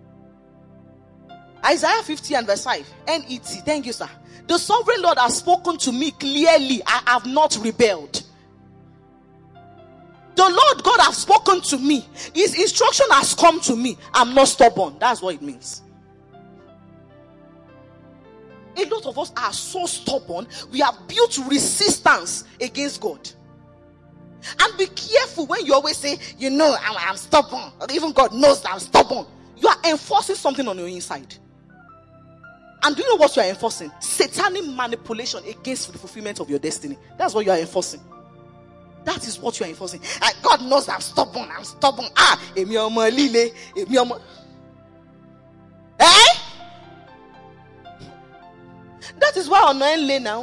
Isaiah 50 and verse 5. NET. Thank you, sir. The sovereign Lord has spoken to me clearly. I have not rebelled. The Lord God has spoken to me. His instruction has come to me. I'm not stubborn. That's what it means. A lot of us are so stubborn. We have built resistance against God. And be careful when you always say, I'm stubborn. Even God knows that I'm stubborn. You are enforcing something on your inside. And do you know what you are enforcing? Satanic manipulation against the fulfillment of your destiny. That's what you are enforcing. That is what you are enforcing. And God knows I'm stubborn. I'm stubborn. That is why I'm not lay now.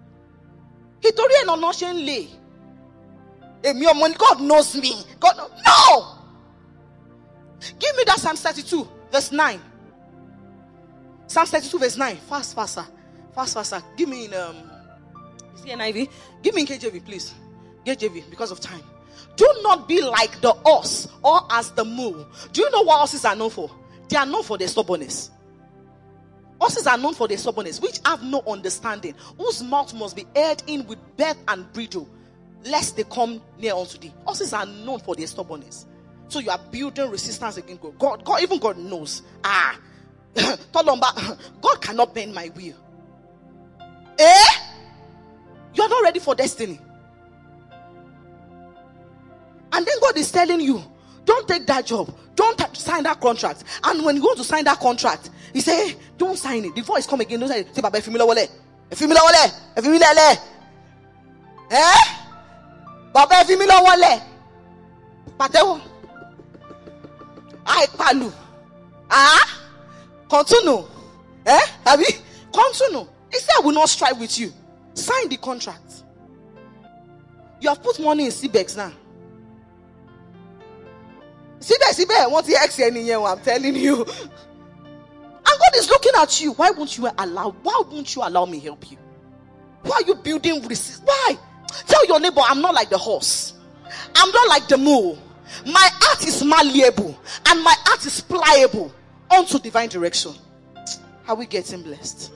God knows me. No. Give me that Psalm 32 verse 9. Psalm 32 verse 9. Faster. Give me in is it NIV? Give me in KJV, please. KJV, because of time. Do not be like the ox or as the mule. Do you know what horses are known for? They are known for their stubbornness. Horses are known for their stubbornness, which have no understanding, whose mouth must be held in with belt and bridle, lest they come near unto thee. Horses are known for their stubbornness. So you are building resistance against God. Even God knows. God cannot bend my will. You are not ready for destiny. And then God is telling you, don't take that job. Don't sign that contract. And when you go to sign that contract, he say, don't sign it. The voice come again. Don't sign it. Say, Baba, Efimila wale. Baba, Efimila wale. Patewo. I palu. Continue. Abi? Continue. He said, I will not strive with you. Sign the contract. You have put money in CBEX now. What's the X here? I'm telling you. And God is looking at you. Why won't you allow me help you? Why are you building resistance? Why? Tell your neighbor, I'm not like the horse. I'm not like the mule. My heart is malleable and my heart is pliable onto divine direction. Are we getting blessed?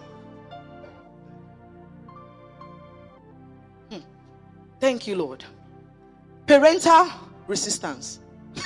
Thank you, Lord. Parental resistance.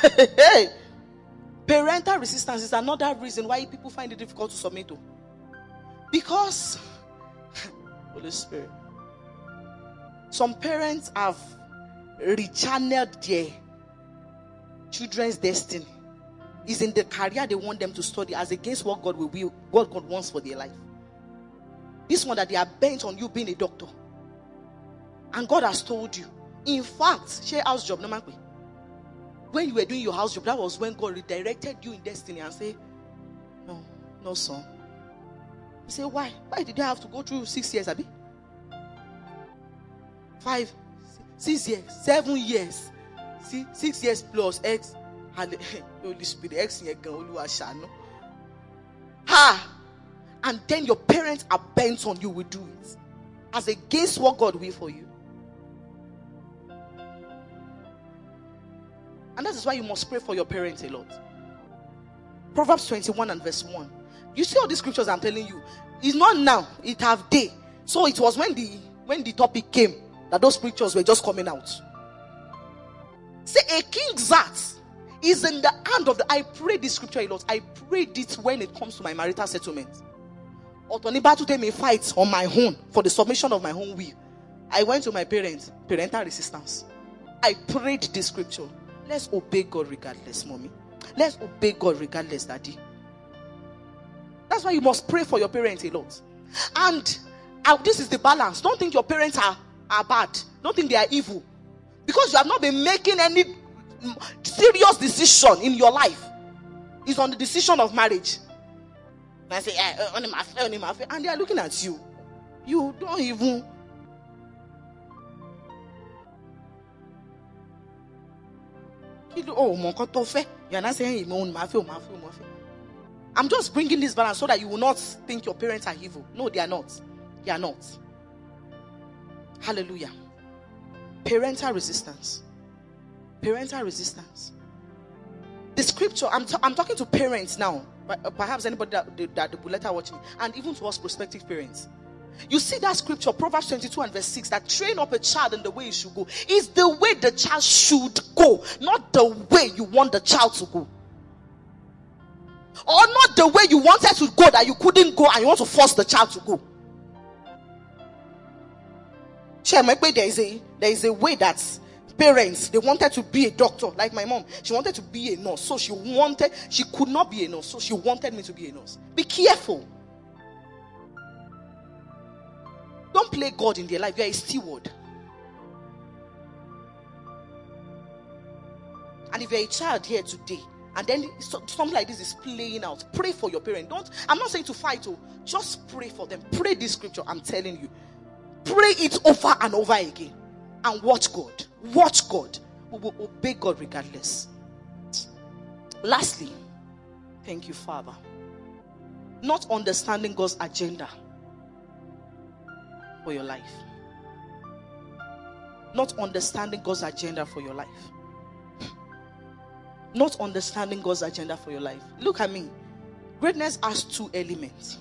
Parental resistance is another reason why people find it difficult to submit to. Because, Holy Spirit, some parents have rechanneled their children's destiny. Is in the career they want them to study as against what God wants for their life. This one that they are bent on you being a doctor. And God has told you. In fact, share house job, no matter. When you were doing your house job, that was when God redirected you in destiny and say, no son. You say, why? Why did I have to go through 6 years, Abi? 5, 6 years, 7 years, 6 years plus X. Holy Spirit, X in your and then your parents are bent on you will do it as against what God will for you. And that is why you must pray for your parents a lot. Proverbs 21 and verse 1. You see all these scriptures I'm telling you. It's not now, it have day. So it was when the topic came that those scriptures were just coming out. Say a king's heart is in the hand of I pray this scripture a lot. I prayed it when it comes to my marital settlement. Or to take me fight on my own for the submission of my own will. I went to my parents, parental resistance. I prayed this scripture. Let's obey God regardless, mommy. Let's obey God regardless, daddy. That's why you must pray for your parents a lot. And this is the balance. Don't think your parents are bad. Don't think they are evil. Because you have not been making any serious decision in your life. It's on the decision of marriage. And I say, and they are looking at you. You don't even. You're not saying I'm just bringing this balance so that you will not think your parents are evil. No, they are not. They are not. Hallelujah. Parental resistance. Parental resistance. The scripture, I'm talking to parents now. Perhaps anybody that will later watch me. And even to us prospective parents. You see that scripture, Proverbs 22 and verse 6, that train up a child in the way he should go. Is the way the child should go, not the way you want the child to go. Or not the way you wanted to go that you couldn't go and you want to force the child to go. There is a way that parents, they wanted to be a doctor, like my mom. She wanted to be a nurse. So she could not be a nurse. So she wanted me to be a nurse. Be careful. Don't play God in their life. You are a steward. And if you're a child here today, and then something like this is playing out, pray for your parent. I'm not saying to fight, just pray for them. Pray this scripture, I'm telling you. Pray it over and over again. And watch God. Watch God. We will obey God regardless. Lastly, thank you, Father. Not understanding God's agenda for your life. Not understanding God's agenda for your life. Not understanding God's agenda for your life. Look at me. Greatness has two elements.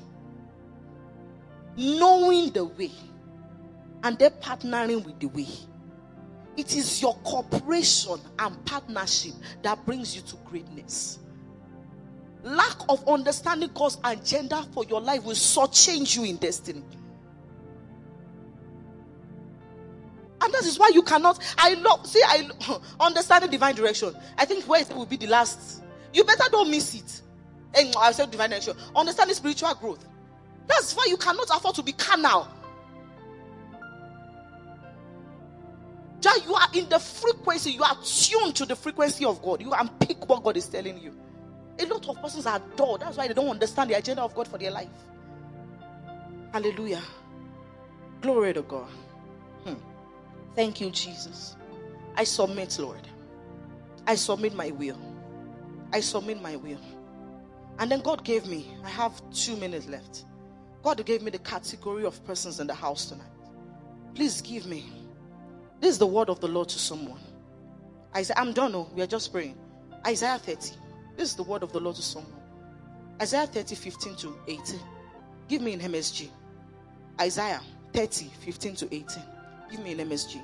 Knowing the way and then partnering with the way. It is your cooperation and partnership that brings you to greatness. Lack of understanding God's agenda for your life will change you in destiny. And that is why you cannot. Understanding divine direction. I think where it will be the last. You better don't miss it. And I said divine direction. Understanding spiritual growth. That's why you cannot afford to be carnal. You are in the frequency. You are tuned to the frequency of God. You can pick what God is telling you. A lot of persons are dull. That's why they don't understand the agenda of God for their life. Hallelujah. Glory to God. Thank you, Jesus. I submit, Lord. I submit my will. I submit my will. And then God gave me, I have 2 minutes left. God gave me the category of persons in the house tonight. Please give me. This is the word of the Lord to someone. I'm done. No, we are just praying. Isaiah 30. This is the word of the Lord to someone. Isaiah 30, 15 to 18. Give me in MSG. Isaiah 30, 15 to 18. Give me in MSG.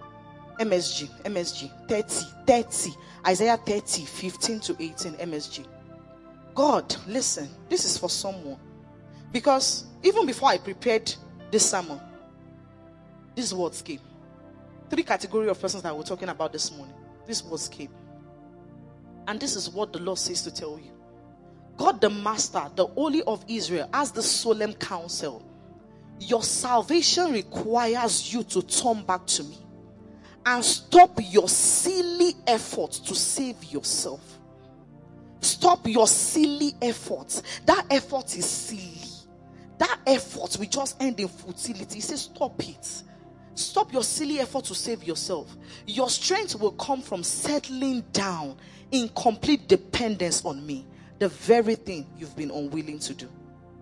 MSG. 30. Isaiah 30, 15 to 18. MSG. God, listen. This is for someone. Because even before I prepared this sermon, these words came. 3 categories of persons that we're talking about this morning. These words came. And this is what the Lord says to tell you. God the Master, the Holy of Israel, as the solemn counsel, your salvation requires you to turn back to me and stop your silly efforts to save yourself. Stop your silly efforts. That effort is silly. That effort will just end in futility. He says, stop it. Stop your silly effort to save yourself. Your strength will come from settling down in complete dependence on me. The very thing you've been unwilling to do.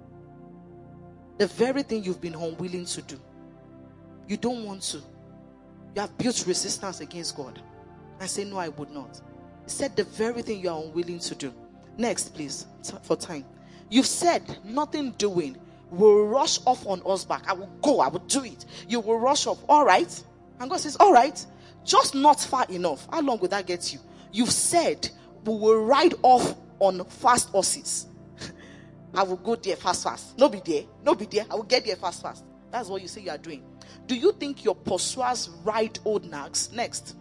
The very thing you've been unwilling to do. You don't want to. You have built resistance against God. And say, no, I would not. He said the very thing you are unwilling to do. Next, please, for time. You've said nothing doing will rush off on us back. I will go, I will do it. You will rush off. All right. And God says, all right. Just not far enough. How long will that get you? You've said we will ride off on fast horses. I will go there fast. No be there. I will get there fast. That's what you say you are doing. Do you think your pursuers ride old nags? Next.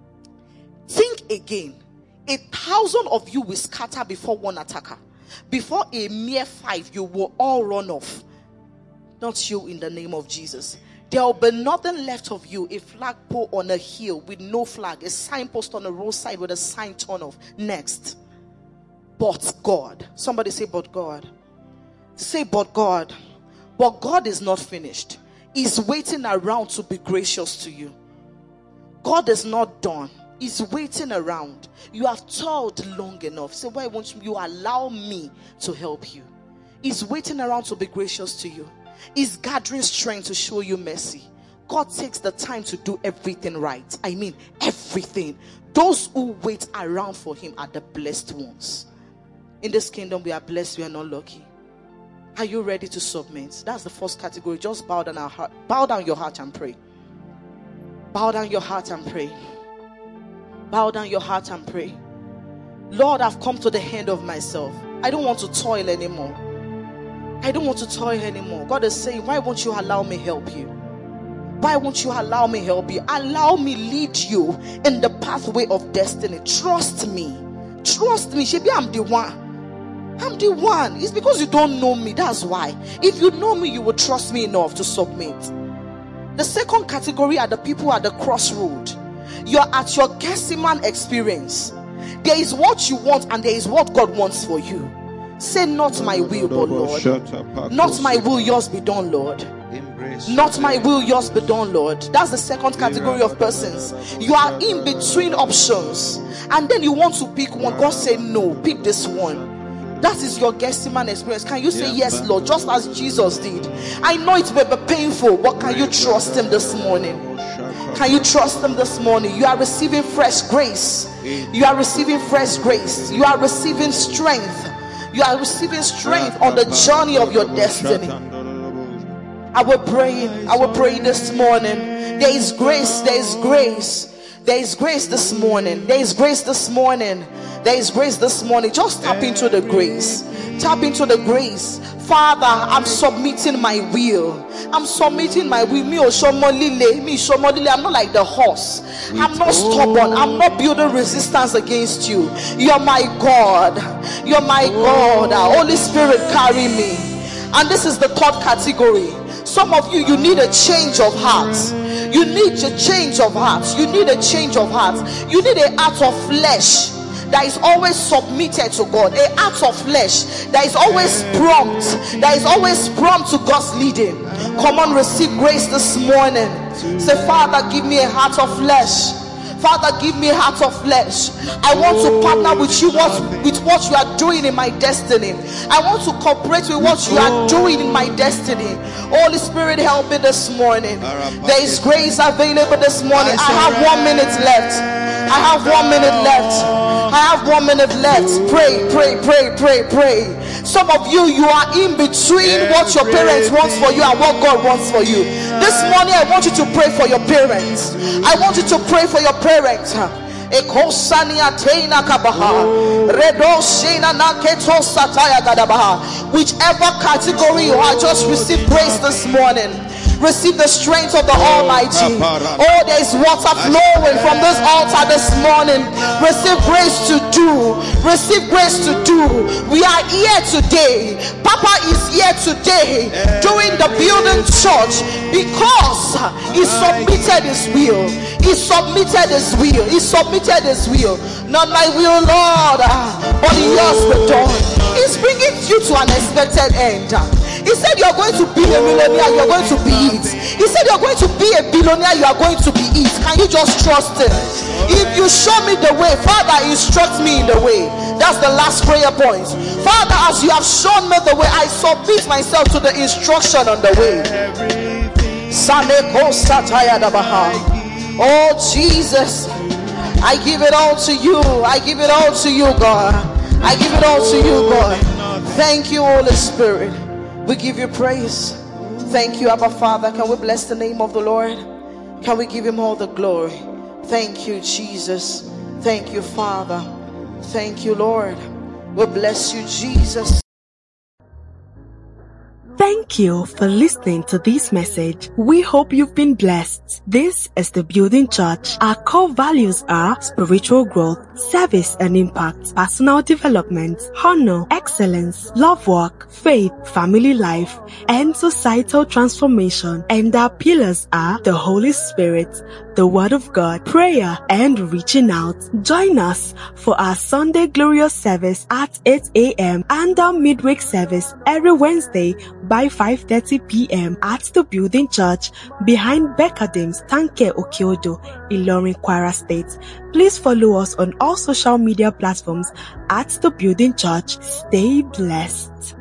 Think again. 1,000 of you will scatter before one attacker. Before a mere 5, you will all run off. Not you, in the name of Jesus. There will be nothing left of you. A flagpole on a hill with no flag. A signpost on a roadside with a sign torn off. Next. But God. Somebody say, but God. Say, but God. But God is not finished. He's waiting around to be gracious to you. God is not done. He's waiting around. You have toiled long enough. Say, why won't you allow me to help you? He's waiting around to be gracious to you. He's gathering strength to show you mercy. God takes the time to do everything right. I mean, everything. Those who wait around for him are the blessed ones. In this kingdom, we are blessed. We are not lucky. Are you ready to submit? That's the first category. Just bow down our heart. Bow down your heart and pray. Bow down your heart and pray. Bow down your heart and pray. Lord, I've come to the end of myself. I don't want to toil anymore. I don't want to toil anymore. God is saying, why won't you allow me help you? Why won't you allow me help you? Allow me lead you in the pathway of destiny. Trust me. Trust me. Shebi, I'm the one. I'm the one. It's because you don't know me. That's why. If you know me, you will trust me enough to submit. The second category are the people at the crossroad. You're at your Gethsemane experience. There is what you want and there is what God wants for you. Say, not my will, but Lord. Not my will, yours be done, Lord. Not my will, yours be done, Lord. That's the second category of persons. You are in between options and then you want to pick one. God said, no, pick this one. That is your Gethsemane experience. Can you say, yes, Lord, just as Jesus did? I know it may be painful, but can you trust him this morning? Can you trust him this morning? You are receiving fresh grace. You are receiving fresh grace. You are receiving strength. You are receiving strength on the journey of your destiny. I will pray this morning. There is grace. There is grace. There is grace this morning. There is grace this morning. There is grace this morning. Just tap into the grace. Tap into the grace. Father, I'm submitting my will. I'm submitting my will. I'm not like the horse. I'm not stubborn. I'm not building resistance against you. You're my God. You're my God. Holy Spirit, carry me. And this is the third category. Some of you need a change of heart. You need a change of heart. You need a change of heart. You need a heart of flesh that is always submitted to God. A heart of flesh that is always prompt. That is always prompt to God's leading. Come on, receive grace this morning. Say, Father, give me a heart of flesh. Father, give me heart of flesh. I want to partner with you with what you are doing in my destiny. I want to cooperate with what you are doing in my destiny. Holy Spirit, help me this morning. There is grace available this morning. I have 1 minute left. I have 1 minute left. I have 1 minute left. Pray, pray, pray, pray, pray. Some of you are in between what your parents want for you and what God wants for you. This morning I want you to pray for your parents. I want you to pray for your parents. Whichever category you are, just receive grace this morning. Receive the strength of the Almighty. Oh, there is water flowing from this altar this morning. Receive grace to do. Receive grace to do. We are here today. Papa is here today doing the building church because he submitted his will. He submitted his will. He submitted his will. Not my will, Lord, but yours be done. He's bringing you to an expected end. He said you are going to be a millionaire, you are going to be it. He said you are going to be a billionaire, you are going to be it. Can you just trust him? If you show me the way, Father, instruct me in the way. That's the last prayer point. Father, as you have shown me the way, I submit myself to the instruction on the way. Oh Jesus, I give it all to you. I give it all to you, God. I give it all to you, God. Thank you, Holy Spirit. We give you praise. Thank you, Abba Father. Can we bless the name of the Lord? Can we give him all the glory? Thank you, Jesus. Thank you, Father. Thank you, Lord. We bless you, Jesus. Thank you for listening to this message. We hope you've been blessed. This is the Building Church. Our core values are spiritual growth, service and impact, personal development, honor, excellence, love work, faith, family life, and societal transformation. And our pillars are the Holy Spirit, the Word of God, prayer, and reaching out. Join us for our Sunday Glorious service at 8 a.m. and our midweek service every Wednesday by 5:30 p.m. at the Building Church behind Beckerdims Tanke Okiodo, Ilorin, Kwara State. Please follow us on all social media platforms at the Building Church. Stay blessed.